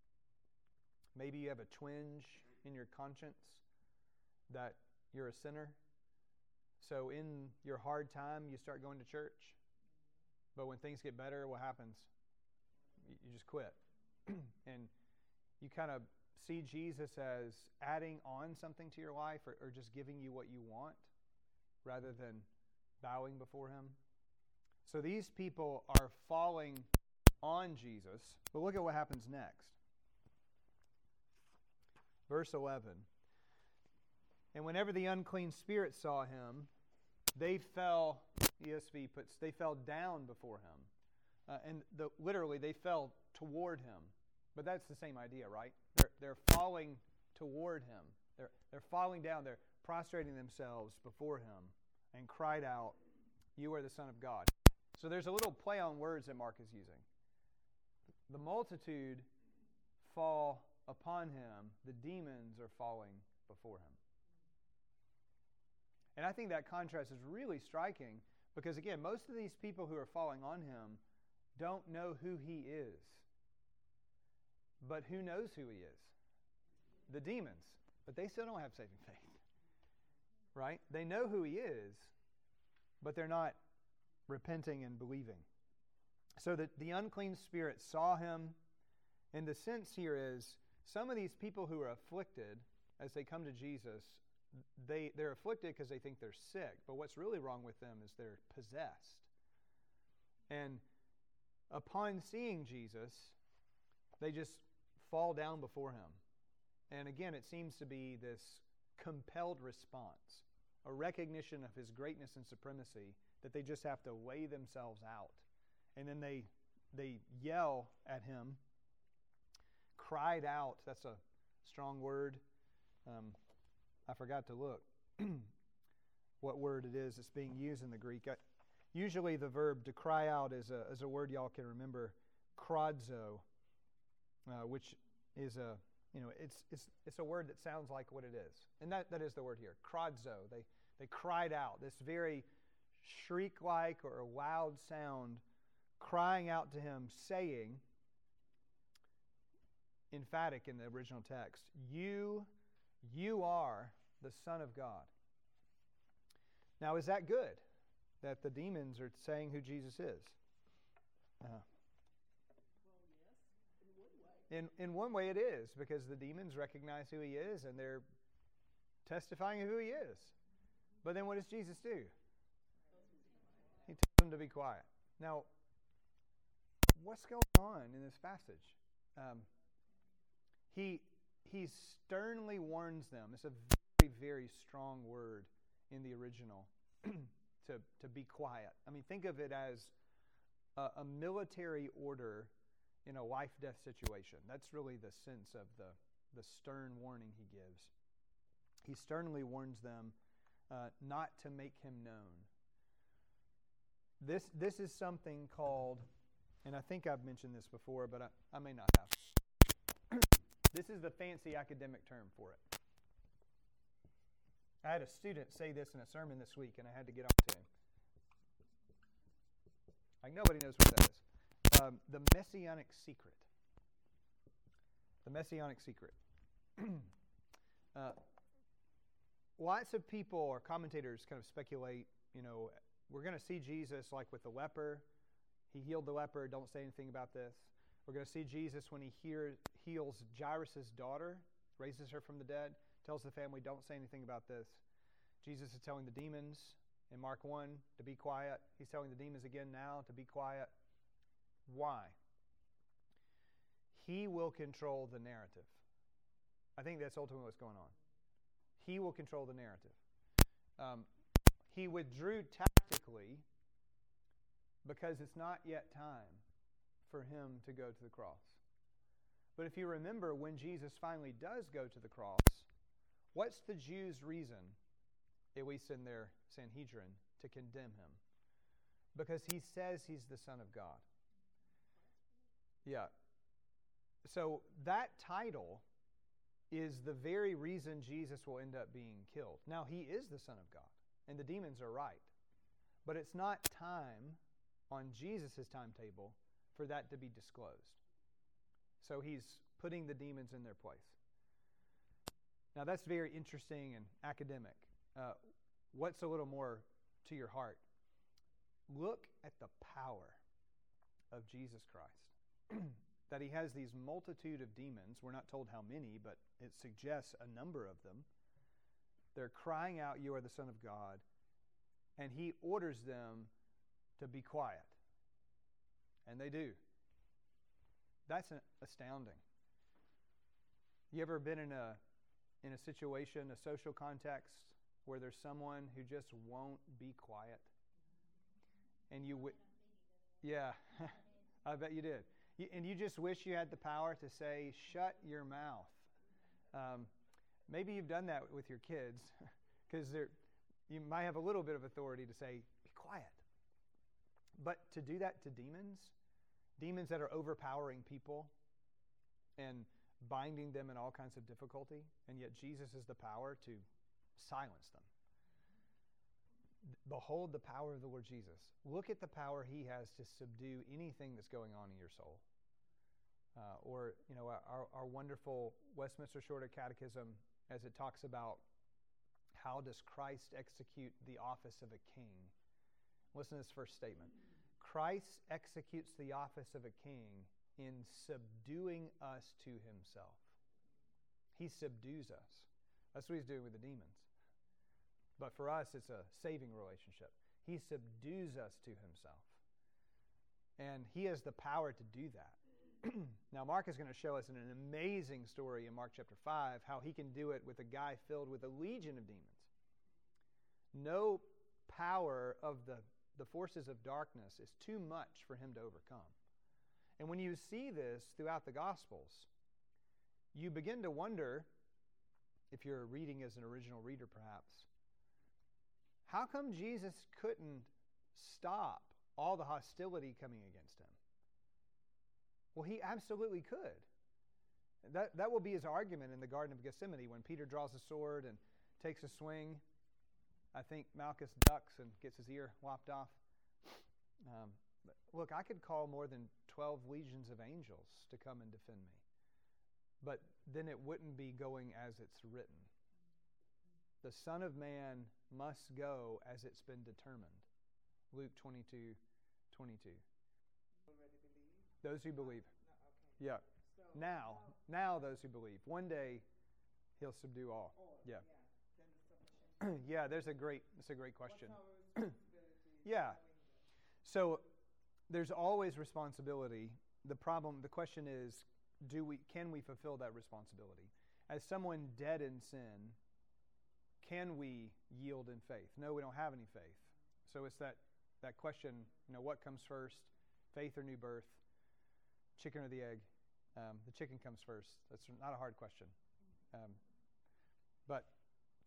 Maybe you have a twinge in your conscience that you're a sinner. So in your hard time, you start going to church. But when things get better, what happens? You, you just quit. And you kind of see Jesus as adding on something to your life or, or just giving you what you want rather than bowing before him. So these people are falling on Jesus. But look at what happens next. Verse eleven. And whenever the unclean spirit saw him, they fell, E S V puts, they fell down before him. Uh, and the, literally, they fell toward him. But that's the same idea, right? They're, they're falling toward him. They're, they're falling down. They're prostrating themselves before him and cried out, "You are the Son of God." So there's a little play on words that Mark is using. The multitude fall upon him. The demons are falling before him. And I think that contrast is really striking because, again, most of these people who are falling on him don't know who he is. But who knows who he is? The demons. But they still don't have saving faith. Right? They know who he is, but they're not repenting and believing. So that the unclean spirit saw him. And the sense here is some of these people who are afflicted as they come to Jesus, They, they're afflicted because they think they're sick. But what's really wrong with them is they're possessed. And upon seeing Jesus, they just fall down before him. And again, it seems to be this compelled response, a recognition of his greatness and supremacy that they just have to lay themselves out. And then they, they yell at him, cried out. That's a strong word. Um, I forgot to look what word it is that's being used in the Greek. I, usually the verb to cry out is a, is a word y'all can remember, kradzo, uh, which is a, you know, it's it's it's a word that sounds like what it is. And that, that is the word here, kradzo. They, they cried out, this very shriek-like or loud sound, crying out to him, saying, emphatic in the original text, "You You are the Son of God." Now, is that good that the demons are saying who Jesus is? Uh, Well, yes, in one way. in, in one way it is, because the demons recognize who he is and they're testifying of who he is. But then what does Jesus do? He tells them to be quiet. Now, what's going on in this passage? Um, he... He sternly warns them. It's a very, very strong word in the original, to, to be quiet. I mean, think of it as a, a military order in a life-death situation. That's really the sense of the, the stern warning he gives. He sternly warns them uh, not to make him known. This this is something called, and I think I've mentioned this before, but I, I may not have. This is the fancy academic term for it. I had a student say this in a sermon this week, and I had to get on to him. Like, nobody knows what that is. Um, the Messianic secret. The Messianic secret. uh, lots of people or commentators kind of speculate, you know, we're going to see Jesus like with the leper. He healed the leper. Don't say anything about this. We're going to see Jesus when he hears, heals Jairus' daughter, raises her from the dead, tells the family, don't say anything about this. Jesus is telling the demons in Mark one to be quiet. He's telling the demons again now to be quiet. Why? He will control the narrative. I think that's ultimately what's going on. He will control the narrative. Um, he withdrew tactically because it's not yet time for him to go to the cross. But if you remember, when Jesus finally does go to the cross, what's the Jews' reason, at least in their Sanhedrin, to condemn him? Because he says he's the Son of God. Yeah. So that title is the very reason Jesus will end up being killed. Now, he is the Son of God, and the demons are right. But it's not time on Jesus' timetable for that to be disclosed. So he's putting the demons in their place. Now, that's very interesting and academic. Uh, what's a little more to your heart? Look at the power of Jesus Christ. That he has these multitude of demons. We're not told how many, but it suggests a number of them. They're crying out, "You are the Son of God." And he orders them to be quiet. And they do. That's astounding. You ever been in a in a situation, a social context, where there's someone who just won't be quiet? And you, w- yeah, I bet you did. You, and you just wish you had the power to say, "Shut your mouth." Um, maybe you've done that with your kids, because you might have a little bit of authority to say, "Be quiet." But to do that to demons, demons that are overpowering people and binding them in all kinds of difficulty, and yet Jesus has the power to silence them. Behold the power of the Lord Jesus. Look at the power he has to subdue anything that's going on in your soul. Uh, or, you know, our, our wonderful Westminster Shorter Catechism, as it talks about how does Christ execute the office of a king. Listen to this first statement. Christ executes the office of a king in subduing us to himself. He subdues us. That's what he's doing with the demons. But for us, it's a saving relationship. He subdues us to himself. And he has the power to do that. Now, Mark is going to show us in an amazing story in Mark chapter five how he can do it with a guy filled with a legion of demons. No power of the, the forces of darkness is too much for him to overcome. And when you see this throughout the Gospels, you begin to wonder, if you're reading as an original reader perhaps, how come Jesus couldn't stop all the hostility coming against him? Well, he absolutely could. That, that will be his argument in the Garden of Gethsemane when Peter draws a sword and takes a swing. I think Malchus ducks and gets his ear lopped off. Um, but look, I could call more than twelve legions of angels to come and defend me. But then it wouldn't be going as it's written. The Son of Man must go as it's been determined. Luke twenty-two twenty-two. Already believe? Those who believe. No, okay. Yeah. So, Now, so- now those who believe. One day, he'll subdue all. all, Yeah. yeah. Then the submission. Yeah, there's a great, that's a great question. What's our responsibility? Yeah. knowing that? So there's always responsibility. The problem, the question is, do we, can we fulfill that responsibility? As someone dead in sin, can we yield in faith? No, we don't have any faith. So it's that, that question, you know, what comes first, faith or new birth, chicken or the egg? Um, the chicken comes first. That's not a hard question. Um, but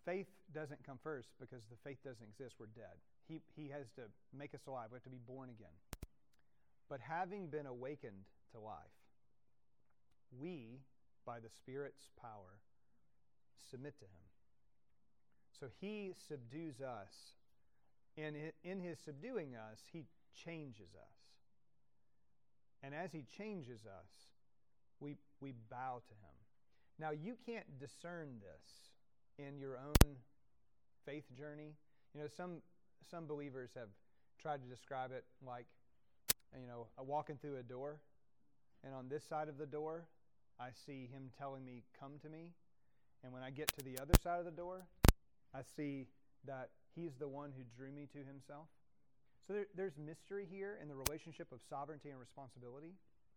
faith doesn't come first because the faith doesn't exist. We're dead. He, he has to make us alive. We have to be born again. But having been awakened to life, we, by the Spirit's power, submit to Him. So He subdues us, and in His subduing us, He changes us. And as He changes us, we, we bow to Him. Now, you can't discern this in your own faith journey. You know, some some believers have tried to describe it like, you know, walking through a door, and on this side of the door, I see Him telling me, come to me. And when I get to the other side of the door, I see that He's the one who drew me to Himself. So there, there's mystery here in the relationship of sovereignty and responsibility.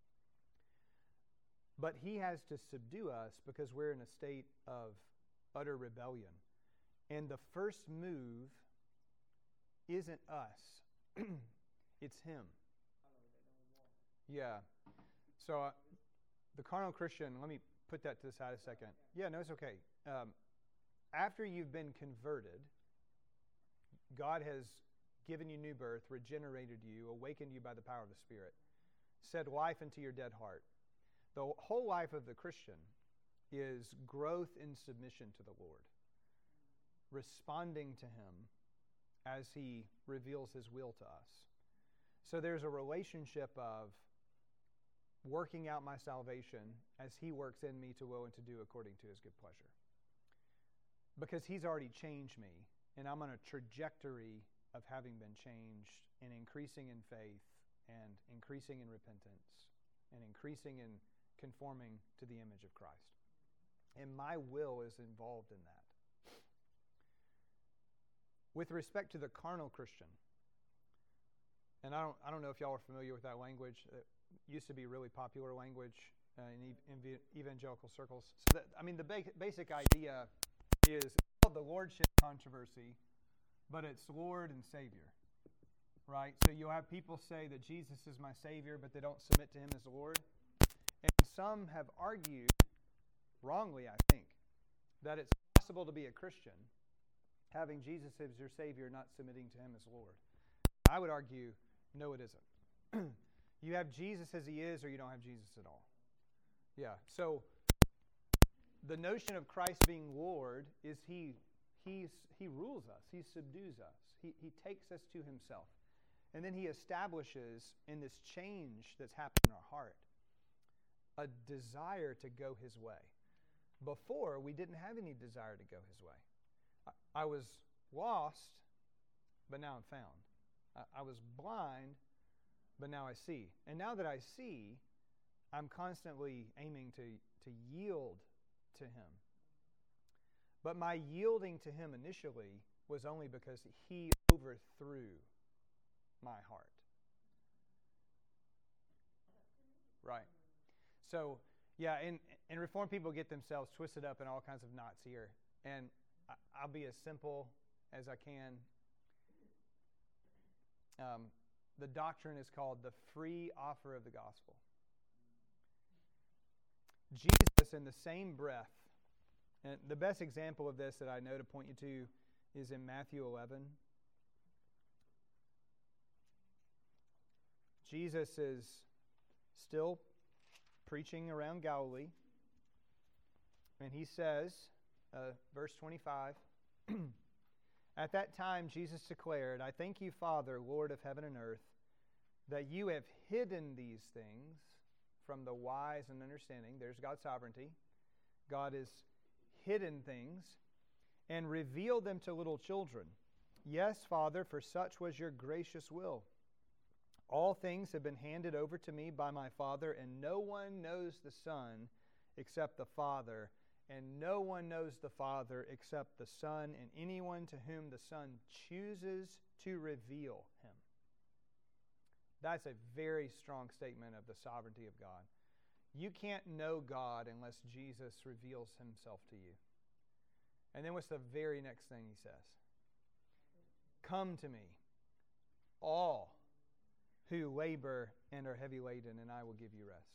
But He has to subdue us because we're in a state of utter rebellion. And the first move isn't us. It's Him. Yeah. So uh, the carnal Christian, let me put that to the side a second. Yeah, no, it's okay. Um, after you've been converted, God has given you new birth, regenerated you, awakened you by the power of the Spirit, said life into your dead heart. The whole life of the Christian is growth in submission to the Lord, responding to Him as He reveals His will to us. So there's a relationship of working out my salvation as He works in me to will and to do according to His good pleasure. Because He's already changed me, and I'm on a trajectory of having been changed and increasing in faith and increasing in repentance and increasing in conforming to the image of Christ. And my will is involved in that. With respect to the carnal Christian, and I don't, I don't know if y'all are familiar with that language. It used to be really popular language uh, in, ev- in evangelical circles. So that, I mean, the ba- basic idea is called the lordship controversy, but it's Lord and Savior, right? So you'll have people say that Jesus is my Savior, but they don't submit to Him as Lord. And some have argued, wrongly I think, that it's possible to be a Christian having Jesus as your Savior, not submitting to Him as Lord. I would argue, no, it isn't. You have Jesus as He is, or you don't have Jesus at all. Yeah, so the notion of Christ being Lord is He He's, He rules us. He subdues us. He, he takes us to Himself. And then He establishes in this change that's happened in our heart a desire to go His way. Before, we didn't have any desire to go His way. I, I was lost, but now I'm found. I, I was blind, but now I see. And now that I see, I'm constantly aiming to, to yield to Him. But my yielding to Him initially was only because He overthrew my heart. Right. So, yeah, and, and Reformed people get themselves twisted up in all kinds of knots here. And I, I'll be as simple as I can. Um, the doctrine is called the free offer of the gospel. Jesus, in the same breath, and the best example of this that I know to point you to is in Matthew eleven. Jesus is still preaching around Galilee, and He says, uh, verse twenty-five, at that time Jesus declared, I thank you, Father, Lord of heaven and earth, that you have hidden these things from the wise and understanding. There's God's sovereignty. God is hidden things and revealed them to little children. Yes, Father, for such was your gracious will. All things have been handed over to me by my Father, and no one knows the Son except the Father, and no one knows the Father except the Son, and anyone to whom the Son chooses to reveal Him. That's a very strong statement of the sovereignty of God. You can't know God unless Jesus reveals Himself to you. And then what's the very next thing He says? Come to me, all who labor and are heavy laden, and I will give you rest.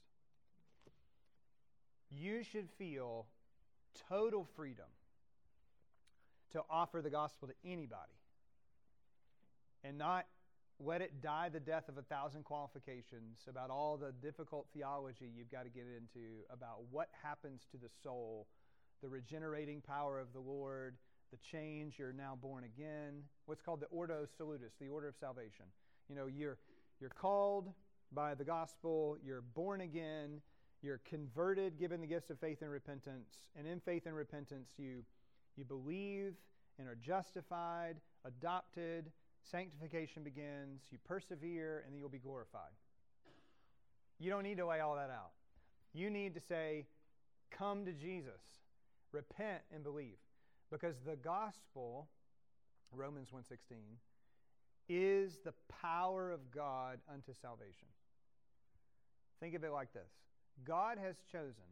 You should feel total freedom to offer the gospel to anybody and not let it die the death of a thousand qualifications about all the difficult theology you've got to get into about what happens to the soul, the regenerating power of the Lord, the change, you're now born again, what's called the Ordo Salutis, the order of salvation. You know, you're you're called by the gospel, you're born again, you're converted, given the gifts of faith and repentance, and in faith and repentance you you believe and are justified, adopted, sanctification begins, you persevere, and then you'll be glorified. You don't need to lay all that out. You need to say, come to Jesus, repent and believe. Because the gospel, Romans one sixteen, is the power of God unto salvation. Think of it like this. God has chosen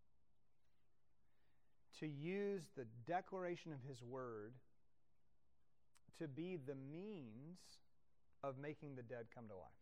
to use the declaration of His Word to be the means of making the dead come to life.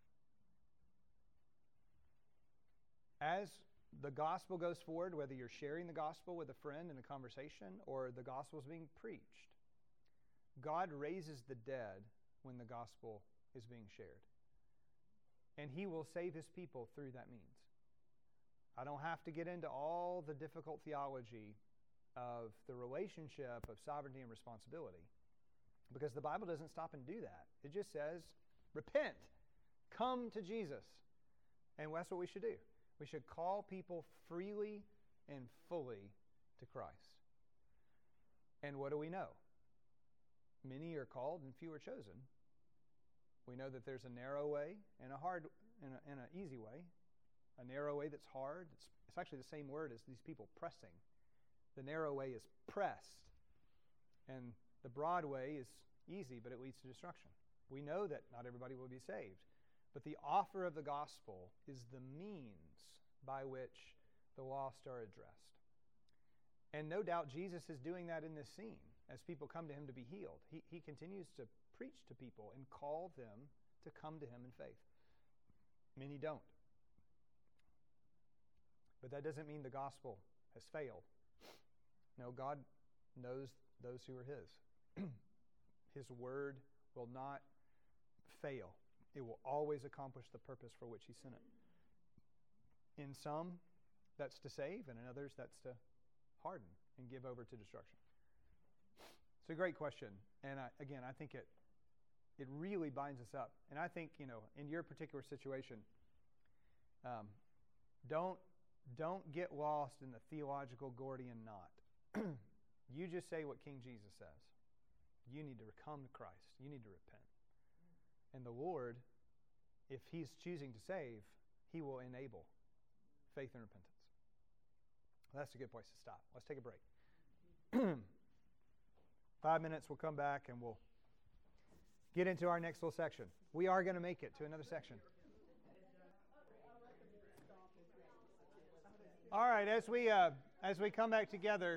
As the gospel goes forward, whether you're sharing the gospel with a friend in a conversation or the gospel is being preached, God raises the dead when the gospel is being shared. And He will save His people through that means. I don't have to get into all the difficult theology of the relationship of sovereignty and responsibility, because the Bible doesn't stop and do that. It just says, repent, come to Jesus. And that's what we should do. We should call people freely and fully to Christ. And what do we know? Many are called and few are chosen. We know that there's a narrow way and a hard and an easy way. A narrow way that's hard. It's, it's actually the same word as these people pressing. The narrow way is pressed. And the broad way is easy, but it leads to destruction. We know that not everybody will be saved. But the offer of the gospel is the means by which the lost are addressed. And no doubt Jesus is doing that in this scene. As people come to Him to be healed, He, he continues to preach to people and call them to come to Him in faith. Many don't. But that doesn't mean the gospel has failed. No, God knows those who are His. His word will not fail. It will always accomplish the purpose for which He sent it. In some, that's to save, and in others, that's to harden and give over to destruction. It's a great question, and I, again, I think it it really binds us up. And I think, you know, in your particular situation, um, don't don't get lost in the theological Gordian knot. You just say what King Jesus says. You need to come to Christ. You need to repent. And the Lord, if He's choosing to save, He will enable faith and repentance. Well, that's a good place to stop. Let's take a break. Five minutes, we'll come back and we'll get into our next little section. We are going to make it to another section. All right, as we uh, as we come back together,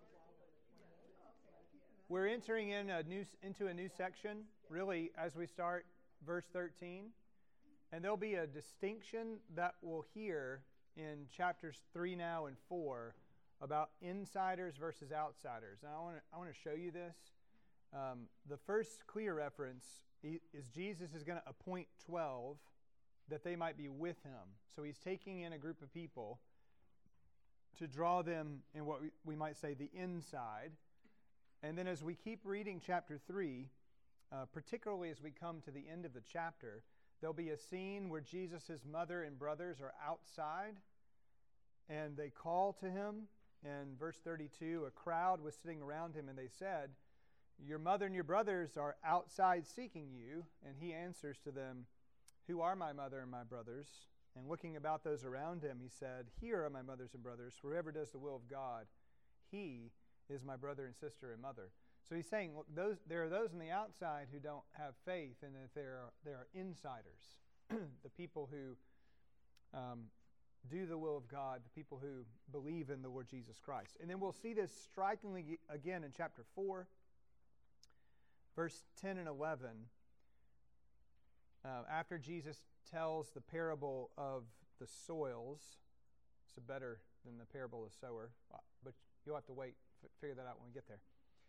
we're entering in a new into a new section, really, as we start verse thirteen. And there'll be a distinction that we'll hear in chapters three now and four about insiders versus outsiders. And I want to I want to show you this. Um, the first clear reference is Jesus is going to appoint twelve that they might be with Him. So He's taking in a group of people to draw them in what we, we might say the inside. And then as we keep reading chapter three, uh, particularly as we come to the end of the chapter, there'll be a scene where Jesus' mother and brothers are outside, and they call to Him. In verse thirty-two, a crowd was sitting around Him, and they said, "Your mother and your brothers are outside seeking you." And He answers to them, "Who are my mother and my brothers?" And looking about those around Him, He said, "Here are my mothers and brothers. Whoever does the will of God, he is my brother and sister and mother." So He's saying, look, those, there are those on the outside who don't have faith, and that there are, there are insiders, the people who um, do the will of God, the people who believe in the Lord Jesus Christ. And then we'll see this strikingly again in chapter four, verse ten and eleven. Uh, after Jesus tells the parable of the soils, it's better than the parable of the sower, but you'll have to wait, f- figure that out when we get there.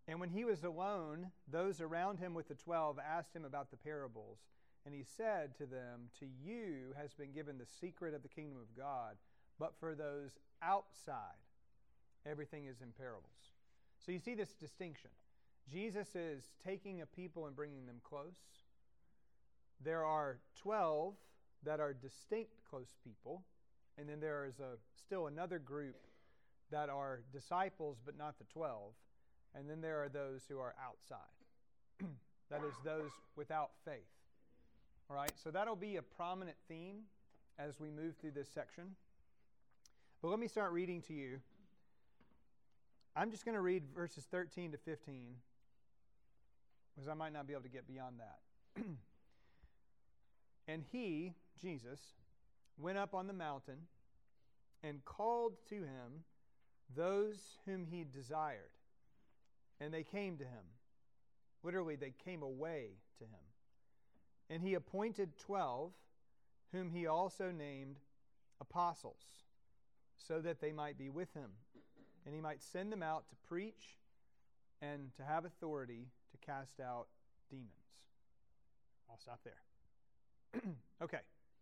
And when he was alone, those around him with the twelve asked him about the parables. And he said to them, to you has been given the secret of the kingdom of God, but for those outside, everything is in parables. So you see this distinction. Jesus is taking a people and bringing them close. There are twelve that are distinct close people, and then there is a still another group that are disciples but not the twelve, and then there are those who are outside. That is those without faith. All right, so that'll be a prominent theme as we move through this section. But let me start reading to you. I'm just going to read verses thirteen to fifteen, because I might not be able to get beyond that. And he, Jesus, went up on the mountain and called to him those whom he desired. And they came to him. Literally, they came away to him. And he appointed twelve, whom he also named apostles, so that they might be with him, and he might send them out to preach and to have authority to cast out demons. I'll stop there. Okay.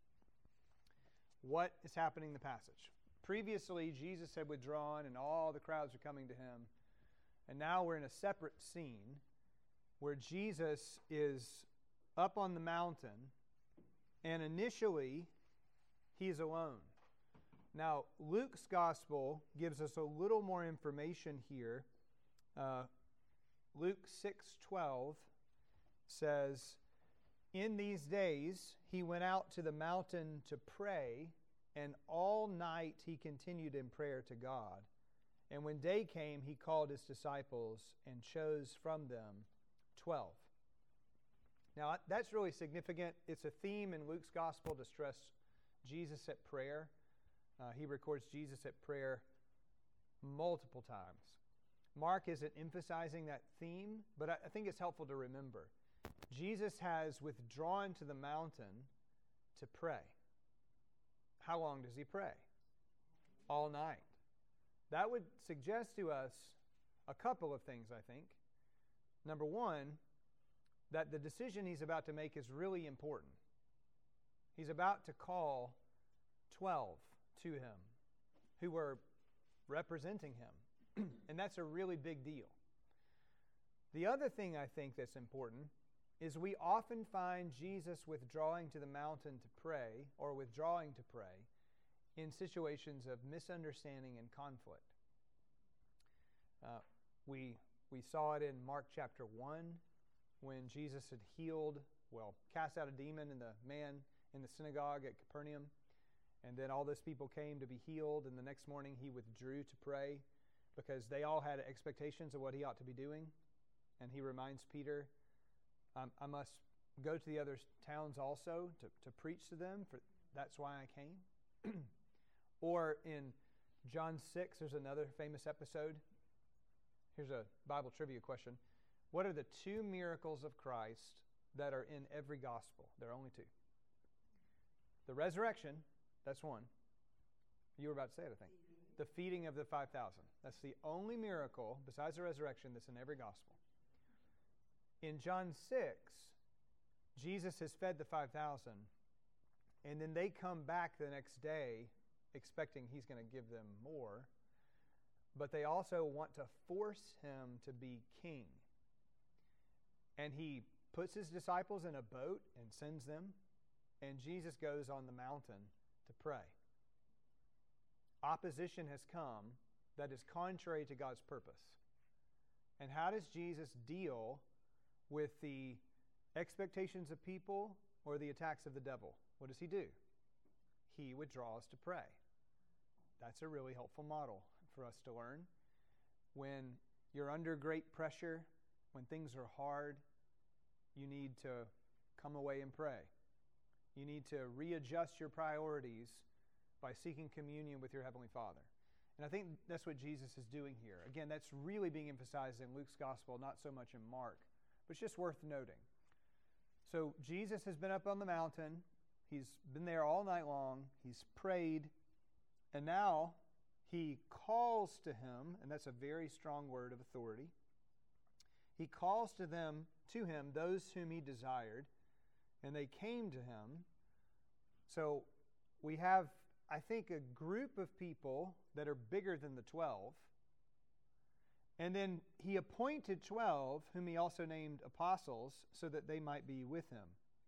What is happening in the passage? Previously, Jesus had withdrawn and all the crowds are coming to him. And now we're in a separate scene where Jesus is up on the mountain, and initially he's alone. Now, Luke's gospel gives us a little more information here. Uh, Luke six twelve says, in these days he went out to the mountain to pray, and all night he continued in prayer to God. And when day came, he called his disciples and chose from them twelve. Now, that's really significant. It's a theme in Luke's gospel to stress Jesus at prayer. Uh, he records Jesus at prayer multiple times. Mark isn't emphasizing that theme, but I, I think it's helpful to remember. Jesus has withdrawn to the mountain to pray. How long does he pray? All night. That would suggest to us a couple of things, I think. Number one, that the decision he's about to make is really important. He's about to call twelve to him who were representing him. And that's a really big deal. The other thing I think that's important is we often find Jesus withdrawing to the mountain to pray or withdrawing to pray in situations of misunderstanding and conflict. Uh, we, we saw it in Mark chapter one when Jesus had healed, well, cast out a demon in the man in the synagogue at Capernaum. And then all those people came to be healed, and the next morning he withdrew to pray because they all had expectations of what he ought to be doing. And he reminds Peter, um, I must go to the other towns also to, to preach to them, for that's why I came. Or in John six, there's another famous episode. Here's a Bible trivia question. What are the two miracles of Christ that are in every gospel? There are only two. The resurrection, that's one. You were about to say it, I think. The feeding of the five thousand. That's the only miracle, besides the resurrection, that's in every gospel. In John six, Jesus has fed the five thousand, and then they come back the next day expecting he's going to give them more, but they also want to force him to be king. And he puts his disciples in a boat and sends them, and Jesus goes on the mountain to pray. Opposition has come that is contrary to God's purpose. And how does Jesus deal with the expectations of people or the attacks of the devil? What does he do? He withdraws to pray. That's a really helpful model for us to learn. When you're under great pressure, when things are hard, you need to come away and pray. You need to readjust your priorities by seeking communion with your Heavenly Father. And I think that's what Jesus is doing here. Again, that's really being emphasized in Luke's Gospel, not so much in Mark. But it's just worth noting. So Jesus has been up on the mountain. He's been there all night long. He's prayed. And now he calls to him, and that's a very strong word of authority. he calls to them to him those whom he desired, and they came to him. So we have, I think, a group of people that are bigger than the twelve. And then he appointed twelve, whom he also named apostles, so that they might be with him.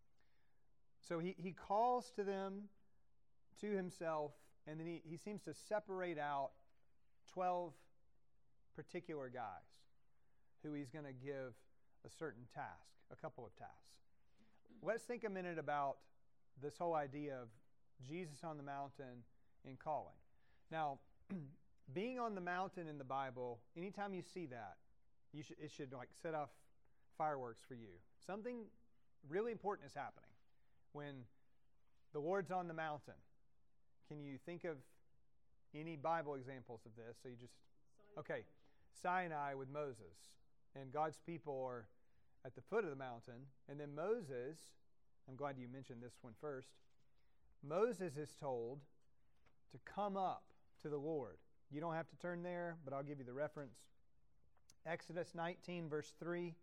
So he, he calls to them to himself, and then he, he seems to separate out twelve particular guys who he's going to give a certain task, a couple of tasks. Let's think a minute about this whole idea of Jesus on the mountain and calling. Now, being on the mountain in the Bible, anytime you see that, you should, it should like set off fireworks for you. Something really important is happening when the Lord's on the mountain. Can you think of any Bible examples of this? So you just, okay, Sinai with Moses, and God's people are at the foot of the mountain, and then Moses, I'm glad you mentioned this one first, Moses is told to come up to the Lord. You don't have to turn there, but I'll give you the reference. Exodus nineteen, verse three.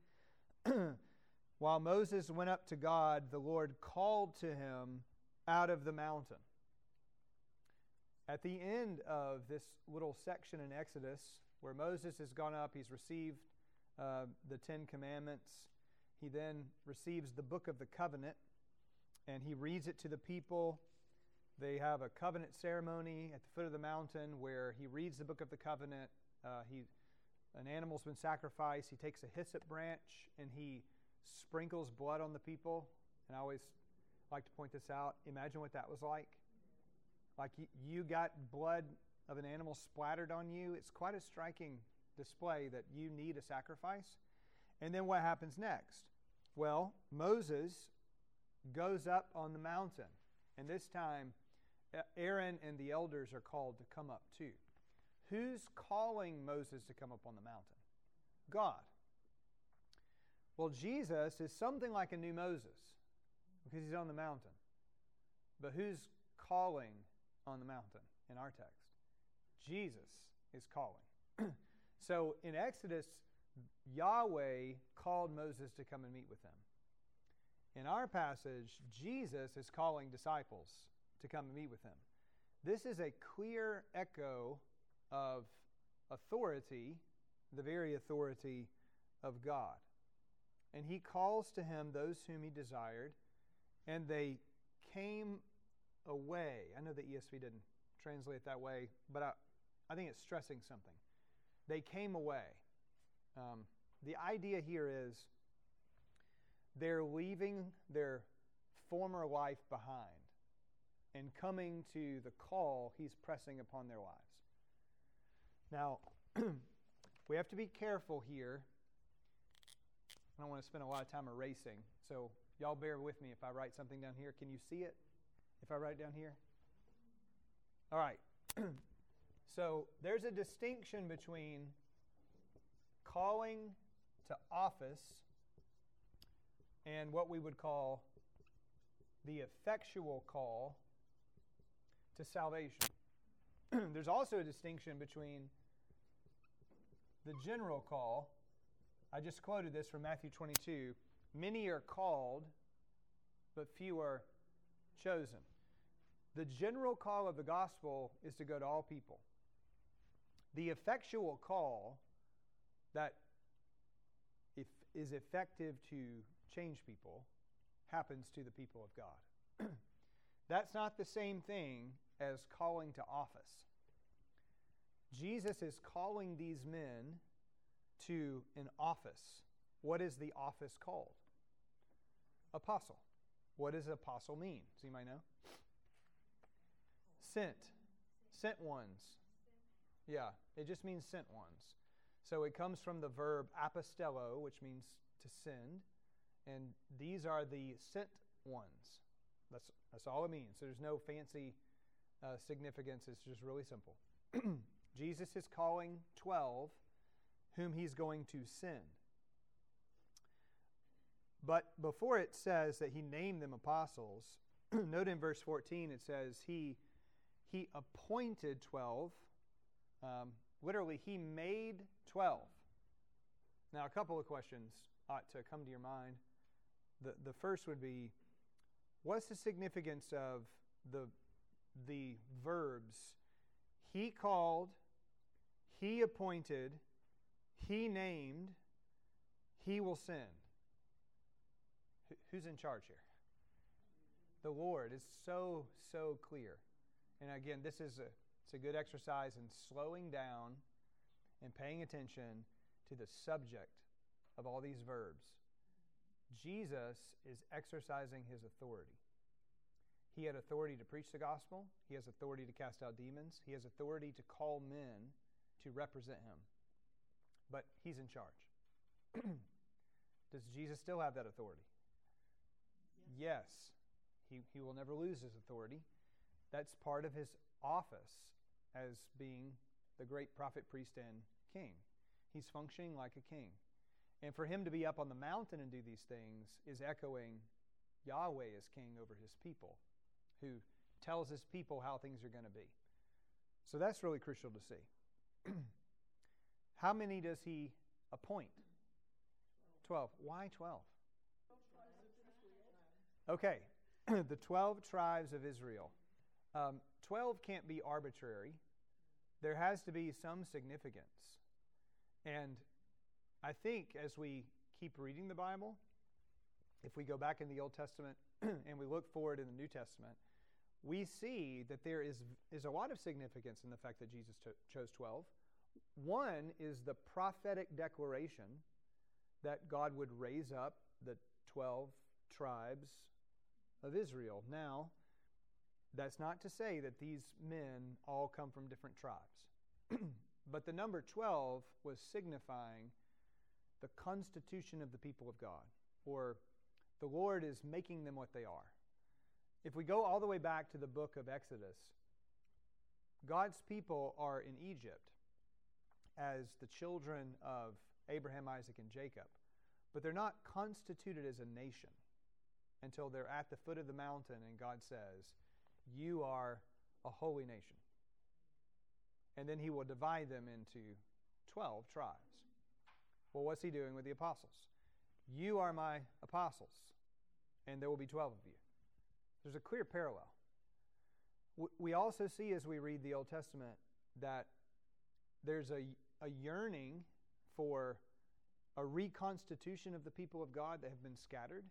While Moses went up to God, the Lord called to him out of the mountain. At the end of this little section in Exodus, where Moses has gone up, he's received uh, the Ten Commandments. He then receives the Book of the Covenant, and he reads it to the people. They have a covenant ceremony at the foot of the mountain where he reads the Book of the Covenant. Uh, he, an animal's been sacrificed. He takes a hyssop branch and he sprinkles blood on the people. And I always like to point this out. Imagine what that was like. Like you, you got blood of an animal splattered on you. It's quite a striking display that you need a sacrifice. And then what happens next? Well, Moses goes up on the mountain. And this time, Aaron and the elders are called to come up too. Who's calling Moses to come up on the mountain? God. Well, Jesus is something like a new Moses because he's on the mountain. But who's calling on the mountain in our text? Jesus is calling. So in Exodus, Yahweh called Moses to come and meet with him. In our passage, Jesus is calling disciples to come and meet with him. This is a clear echo of authority, the very authority of God. And he calls to him those whom he desired, and they came away. I know the E S V didn't translate it that way, but I, I think it's stressing something. They came away. Um, the idea here is they're leaving their former life behind and coming to the call he's pressing upon their lives. Now, we have to be careful here. I don't want to spend a lot of time erasing, so y'all bear with me if I write something down here. Can you see it if I write down here? All right. So there's a distinction between calling to office and what we would call the effectual call to salvation. There's also a distinction between the general call. I just quoted this from Matthew twenty-two. Many are called, but few are chosen. The general call of the gospel is to go to all people. The effectual call that if is effective to change people happens to the people of God. That's not the same thing as calling to office. Jesus is calling these men to an office. What is the office called? Apostle. What does apostle mean? Does anybody know? Sent. Sent ones. Yeah, it just means sent ones. So it comes from the verb apostello, which means to send. And these are the sent ones. That's, that's all it means. So there's no fancy uh, significance. It's just really simple. Jesus is calling twelve whom he's going to send. But before it says that he named them apostles, note in verse fourteen it says he, he appointed twelve. Um, literally, he made twelve. Now, a couple of questions ought to come to your mind. The, the first would be, what's the significance of the, the verbs He called, He appointed, He named, He will send? Who's in charge here? The Lord is so, so clear. And again, this is a, it's a good exercise in slowing down and paying attention to the subject of all these verbs. Jesus is exercising His authority. He had authority to preach the gospel. He has authority to cast out demons. He has authority to call men to represent Him. But He's in charge. Does Jesus still have that authority? Yes. He, he will never lose His authority. That's part of His office as being the great prophet, priest, and king. He's functioning like a king. And for Him to be up on the mountain and do these things is echoing Yahweh as king over His people, who tells His people how things are going to be. So that's really crucial to see. How many does He appoint? Twelve. Why twelve? Okay, the twelve tribes of Israel. Um, twelve can't be arbitrary. There has to be some significance. And I think as we keep reading the Bible, if we go back in the Old Testament and we look forward in the New Testament, we see that there is, is a lot of significance in the fact that Jesus to, chose twelve. One is the prophetic declaration that God would raise up the twelve tribes of Israel. Now, that's not to say that these men all come from different tribes. But the number twelve was signifying the constitution of the people of God, or the Lord is making them what they are. If we go all the way back to the book of Exodus, God's people are in Egypt as the children of Abraham, Isaac, and Jacob, but they're not constituted as a nation until they're at the foot of the mountain and God says, "You are a holy nation." And then He will divide them into twelve tribes. Well, what's He doing with the apostles? You are my apostles, and there will be twelve of you. There's a clear parallel. We also see as we read the Old Testament that there's a, a yearning for a reconstitution of the people of God that have been scattered.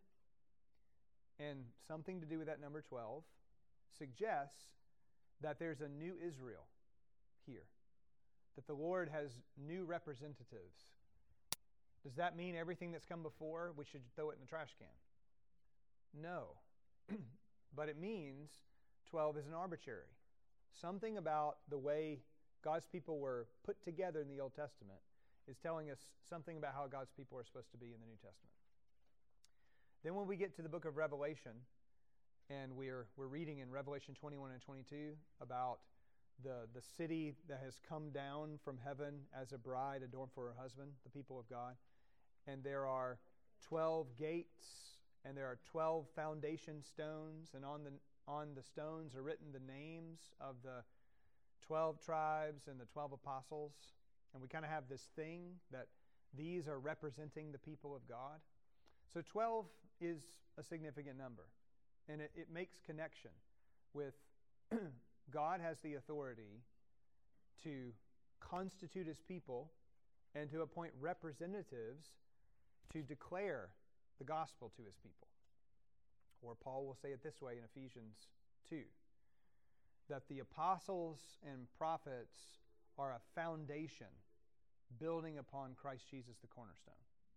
And something to do with that number twelve suggests that there's a new Israel here, that the Lord has new representatives. Does that mean everything that's come before, we should throw it in the trash can? No. But it means twelve isn't arbitrary. Something about the way God's people were put together in the Old Testament is telling us something about how God's people are supposed to be in the New Testament. Then when we get to the book of Revelation, and we're we're reading in Revelation twenty-one and twenty-two about the, the city that has come down from heaven as a bride adorned for her husband, the people of God. And there are twelve gates, and there are twelve foundation stones, and on the on the stones are written the names of the twelve tribes and the twelve apostles. And we kind of have this thing that these are representing the people of God. So twelve is a significant number, and it, it makes connection with God has the authority to constitute His people and to appoint representatives to declare the gospel to His people. Or Paul will say it this way in Ephesians two, that the apostles and prophets are a foundation building upon Christ Jesus, the cornerstone.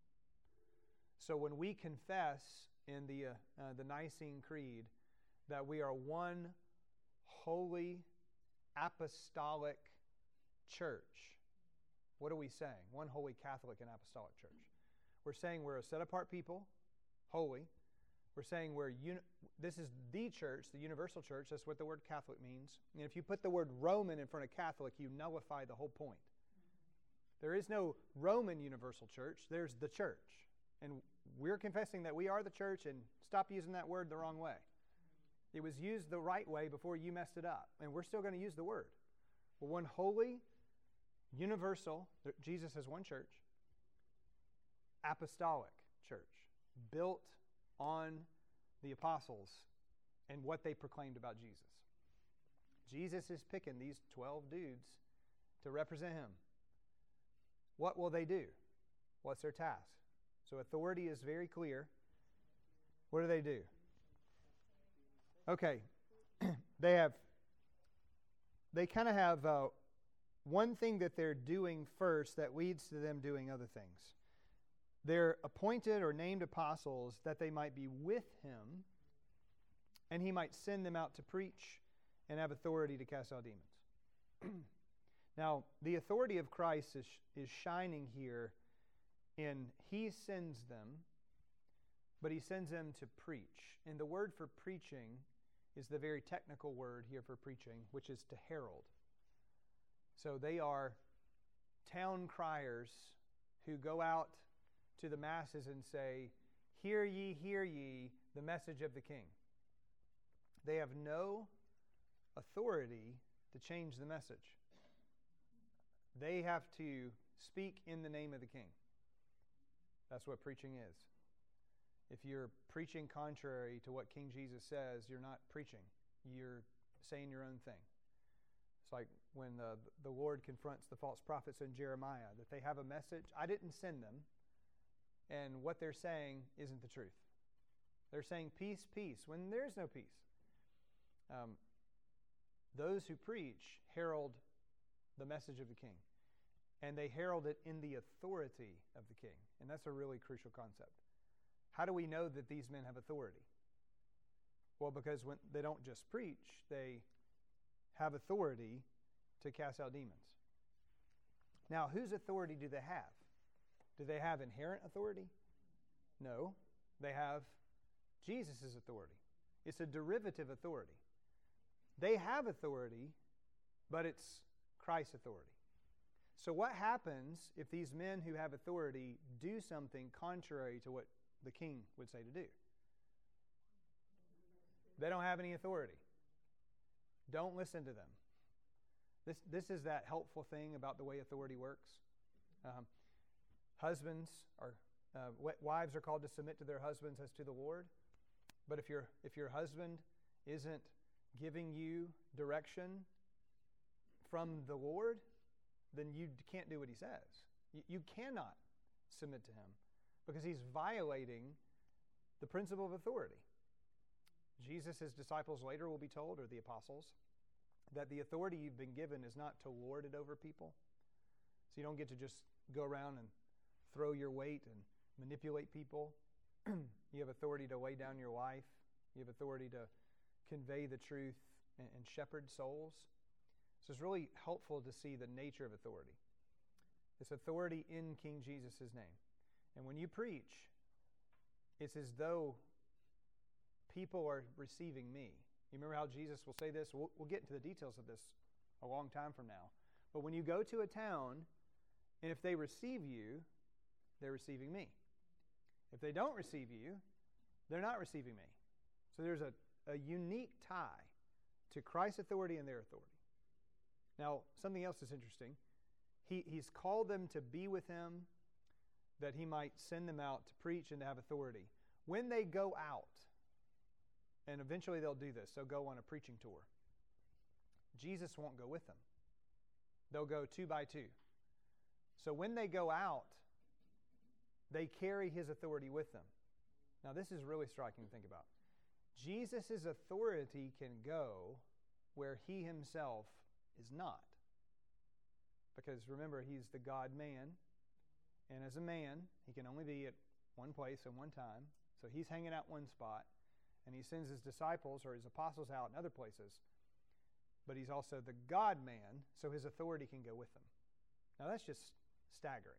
So when we confess in the, uh, uh, the Nicene Creed that we are one holy apostolic church, what are we saying? One holy Catholic and apostolic church. We're saying we're a set-apart people, holy. We're saying we're uni- this is the church, the universal church. That's what the word Catholic means. And if you put the word Roman in front of Catholic, you nullify the whole point. There is no Roman universal church. There's the church. And we're confessing that we are the church, and stop using that word the wrong way. It was used the right way before you messed it up. And we're still going to use the word. We're one holy, universal, Jesus has one church. apostolic church, built on the apostles and what they proclaimed about Jesus. Jesus is picking these twelve dudes to represent him. What will they do? What's their task? So authority is very clear. What do they do? Okay. they have, they kind of have uh, one thing that they're doing first that leads to them doing other things. They're appointed or named apostles that they might be with him, and he might send them out to preach and have authority to cast out demons. Now, the authority of Christ is, is shining here in he sends them, but he sends them to preach. And the word for preaching is the very technical word here for preaching, which is to herald. So they are town criers who go out to the masses and say, "Hear ye, hear ye, the message of the king." They have no authority to change the message. They have to speak in the name of the king. That's what preaching is. If you're preaching contrary to what King Jesus says, you're not preaching. You're saying your own thing. It's like when the, the Lord confronts the false prophets in Jeremiah, that they have a message. I didn't send them, and what they're saying isn't the truth. They're saying peace, peace, when there's no peace. Um, those who preach herald the message of the king. And they herald it in the authority of the king. And that's a really crucial concept. How do we know that these men have authority? Well, because when they don't just preach, they have authority to cast out demons. Now, whose authority do they have? Do they have inherent authority? No. They have Jesus' authority. It's a derivative authority. They have authority, but it's Christ's authority. So what happens if these men who have authority do something contrary to what the king would say to do? They don't have any authority. Don't listen to them. This, this is that helpful thing about the way authority works. Um, husbands are, uh, wives are called to submit to their husbands as to the Lord. But if your if your husband isn't giving you direction from the Lord, then you can't do what he says. You, you cannot submit to him because he's violating the principle of authority. Jesus' disciples later will be told, or the apostles, that the authority you've been given is not to lord it over people. So you don't get to just go around and throw your weight and manipulate people. You have authority to lay down your life. You have authority to convey the truth and, and shepherd souls. So it's really helpful to see the nature of authority. It's authority in King Jesus' name. And when you preach, it's as though people are receiving me. You remember how Jesus will say this? We'll, we'll get into the details of this a long time from now. But when you go to a town, and if they receive you, they're receiving me. If they don't receive you, they're not receiving me. So there's a, a unique tie to Christ's authority and their authority. Now, something else is interesting. He, he's called them to be with him, that he might send them out to preach and to have authority. When they go out, and eventually they'll do this, they'll go on a preaching tour. Jesus won't go with them. They'll go two by two. So when they go out, they carry his authority with them. Now, this is really striking to think about. Jesus' authority can go where he himself is not. Because remember, he's the God-man, and as a man, he can only be at one place and one time. So he's hanging out one spot, and he sends his disciples or his apostles out in other places. But he's also the God-man, so his authority can go with them. Now, that's just staggering.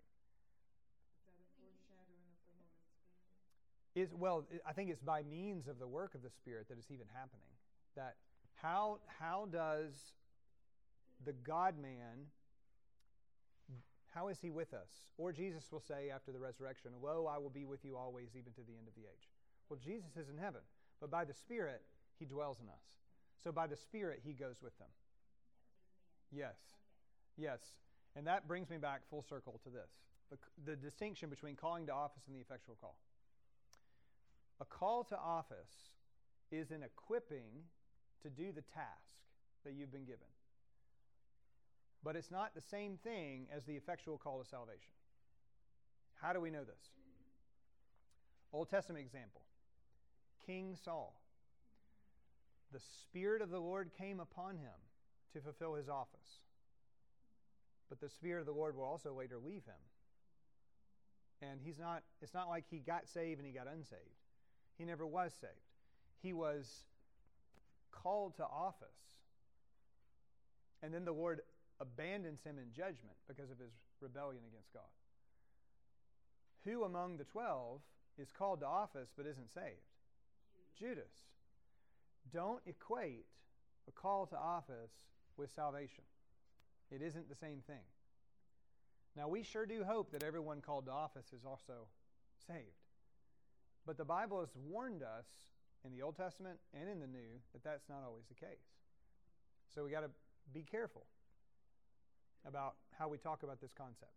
Is, well, I think it's by means of the work of the Spirit that it's even happening. That how how does the God-man, how is he with us? Or Jesus will say after the resurrection, "Lo, I will be with you always, even to the end of the age." Well, Jesus is in heaven, but by the Spirit, he dwells in us. So by the Spirit, he goes with them. Yes. Yes. And that brings me back full circle to this. the, the distinction between calling to office and the effectual call. A call to office is an equipping to do the task that you've been given. But it's not the same thing as the effectual call to salvation. How do we know this? Old Testament example. King Saul. The Spirit of the Lord came upon him to fulfill his office. But the Spirit of the Lord will also later leave him. And he's not, it's not like he got saved and he got unsaved. He never was saved. He was called to office. And then the Lord abandons him in judgment because of his rebellion against God. Who among the twelve is called to office but isn't saved? Judas. Don't equate a call to office with salvation. It isn't the same thing. Now, we sure do hope that everyone called to office is also saved. But the Bible has warned us in the Old Testament and in the New that that's not always the case. So we got to be careful about how we talk about this concept.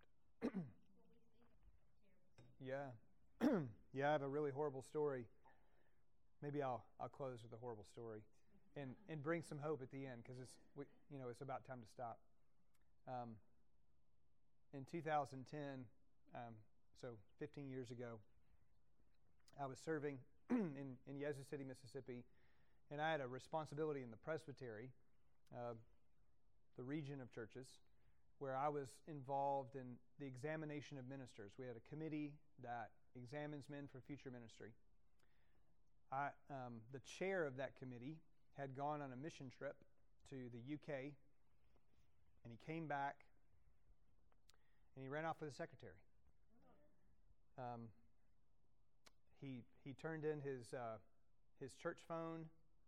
yeah. yeah, I have a really horrible story. Maybe I'll I'll close with a horrible story and, and bring some hope at the end, because it's we, you know it's about time to stop. Um, in two thousand ten, um, so fifteen years ago, I was serving in, in Yazoo City, Mississippi, and I had a responsibility in the presbytery, uh, the region of churches, where I was involved in the examination of ministers. We had a committee that examines men for future ministry. I, um, the chair of that committee had gone on a mission trip to the U K, and he came back, and he ran off with the secretary. Um, he he turned in his uh, his church phone.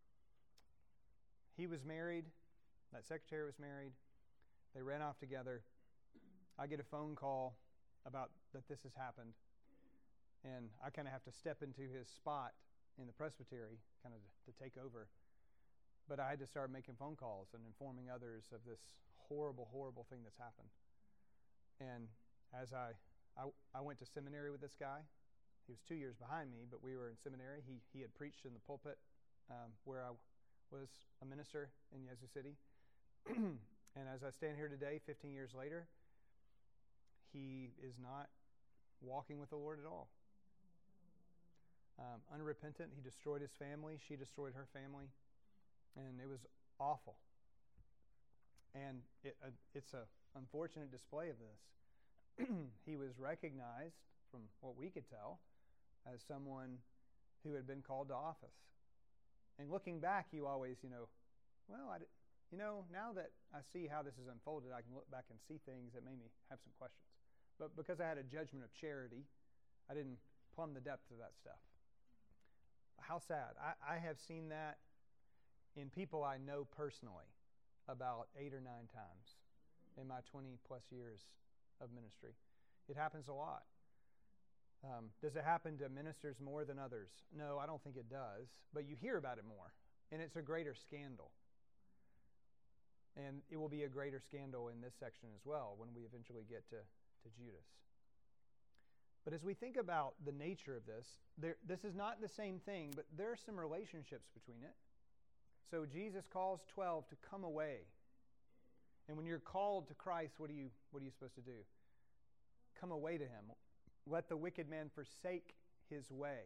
He was married. That secretary was married. They ran off together. I get a phone call about that this has happened, and I kind of have to step into his spot in the presbytery, kind of to take over. But I had to start making phone calls and informing others of this horrible, horrible thing that's happened. And as I, I, I went to seminary with this guy. He was two years behind me, but we were in seminary. He he had preached in the pulpit um, where I was a minister in Yazoo City. And as I stand here today, fifteen years later, he is not walking with the Lord at all. Um, unrepentant, he destroyed his family. She destroyed her family. And it was awful. And it, uh, it's an unfortunate display of this. He was recognized, from what we could tell, as someone who had been called to office. And looking back, you always, you know, well, I, you know, now that I see how this is unfolded, I can look back and see things that made me have some questions. But because I had a judgment of charity, I didn't plumb the depth of that stuff. How sad. I, I have seen that in people I know personally about eight or nine times in my twenty plus years of ministry. It happens a lot. Um, does it happen to ministers more than others? No, I don't think it does. But you hear about it more. And it's a greater scandal. And it will be a greater scandal in this section as well when we eventually get to, to Judas. But as we think about the nature of this, there, this is not the same thing, but there are some relationships between it. So Jesus calls twelve to come away. And when you're called to Christ, what are you, what are you supposed to do? Come away to Him. Let the wicked man forsake his way.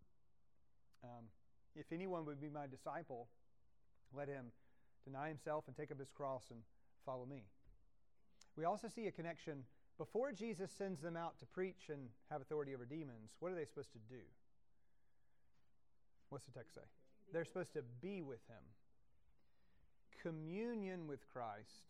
Um, if anyone would be my disciple, let him deny himself and take up his cross and follow me. We also see a connection. Before Jesus sends them out to preach and have authority over demons, what are they supposed to do? What's the text say? They're supposed to be with Him. Communion with Christ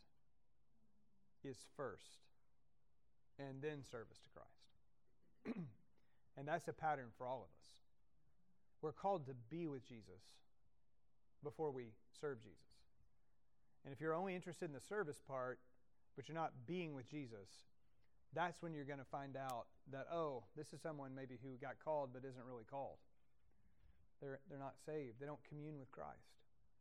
is first, and then service to Christ. And that's a pattern for all of us. We're called to be with Jesus before we serve Jesus. And if you're only interested in the service part, but you're not being with Jesus, that's when you're going to find out that, oh, this is someone maybe who got called but isn't really called. They're, they're not saved. They don't commune with Christ.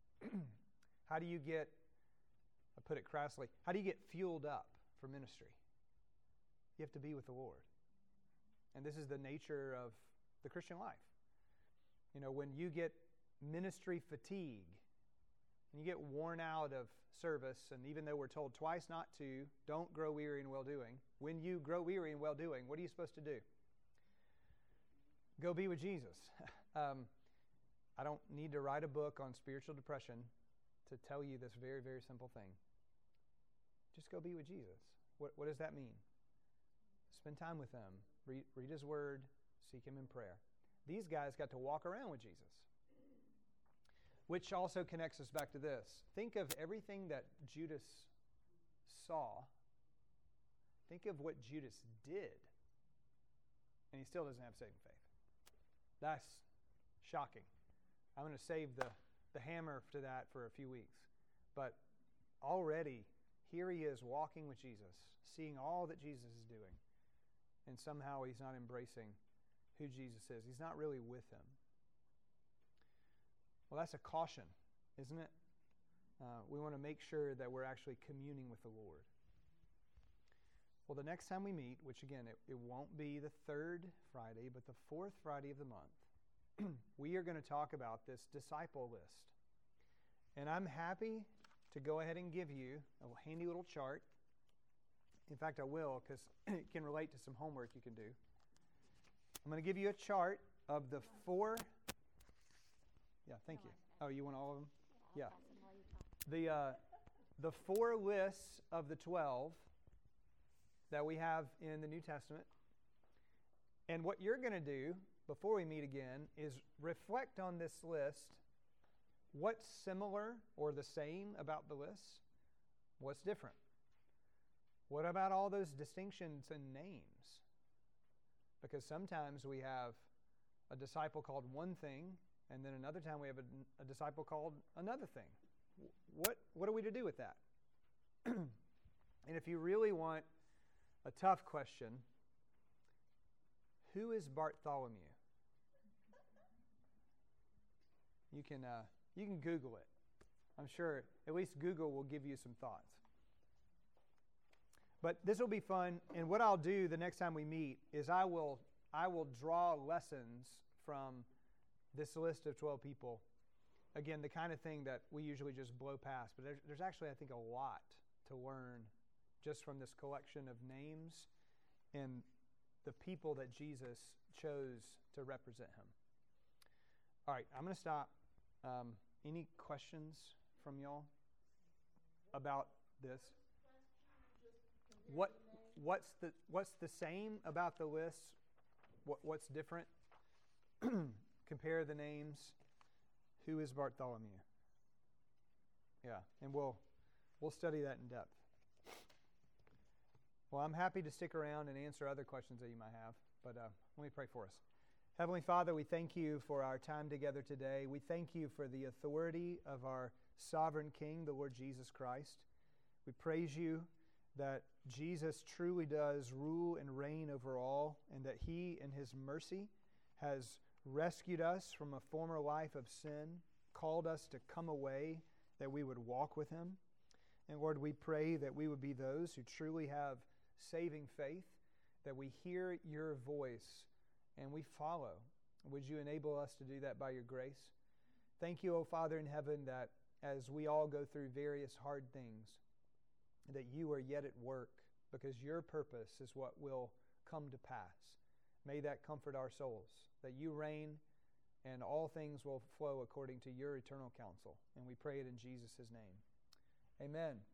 How do you get, I put it crassly, how do you get fueled up for ministry? you have to be with the Lord. And this is the nature of the Christian life. You know, when you get ministry fatigue, and you get worn out of service, and even though we're told twice not to, don't grow weary in well-doing, when you grow weary in well-doing, what are you supposed to do? Go be with Jesus. um, I don't need to write a book on spiritual depression to tell you this very, very simple thing. Just go be with Jesus. What, what does that mean? Spend time with Him. Read, read His Word. Seek Him in prayer. These guys got to walk around with Jesus. Which also connects us back to this. Think of everything that Judas saw. Think of what Judas did. And he still doesn't have saving faith. That's shocking. I'm going to save the, the hammer to that for a few weeks. But already, here he is walking with Jesus, seeing all that Jesus is doing. And somehow he's not embracing who Jesus is. He's not really with him. Well, that's a caution, isn't it? Uh, we want to make sure that we're actually communing with the Lord. Well, the next time we meet, which again, it, it won't be the third Friday, but the fourth Friday of the month, we are going to talk about this disciple list. And I'm happy to go ahead and give you a handy little chart. In fact, I will, because it can relate to some homework you can do. I'm going to give you a chart of the four... Yeah, thank you. Oh, you want all of them? Yeah. The uh, the four lists of the twelve that we have in the New Testament. And what you're going to do before we meet again is reflect on this list. What's similar or the same about the list? What's different? What about all those distinctions in names? Because sometimes we have a disciple called one thing, and then another time we have a, a disciple called another thing. What, what are we to do with that? And if you really want a tough question, who is Bartholomew? You can, uh, you can Google it. I'm sure at least Google will give you some thoughts. But this will be fun, and what I'll do the next time we meet is I will, I will draw lessons from this list of twelve people. Again, the kind of thing that we usually just blow past. But there's, there's actually, I think, a lot to learn just from this collection of names and the people that Jesus chose to represent Him. All right, I'm going to stop. Um, any questions from y'all about this? What what's the what's the same about the list? What what's different? Compare the names. Who is Bartholomew? Yeah, and we'll we'll study that in depth. Well, I'm happy to stick around and answer other questions that you might have, but uh, let me pray for us. Heavenly Father, we thank you for our time together today. We thank you for the authority of our sovereign King, the Lord Jesus Christ. We praise you that Jesus truly does rule and reign over all, and that He, in His mercy, has rescued us from a former life of sin, called us to come away, that we would walk with Him. And Lord, we pray that we would be those who truly have saving faith, that we hear your voice and we follow. Would you enable us to do that by your grace? Thank you, O Father in heaven, that as we all go through various hard things, that you are yet at work, because your purpose is what will come to pass. May that comfort our souls, that you reign and all things will flow according to your eternal counsel. And we pray it in Jesus' name. Amen.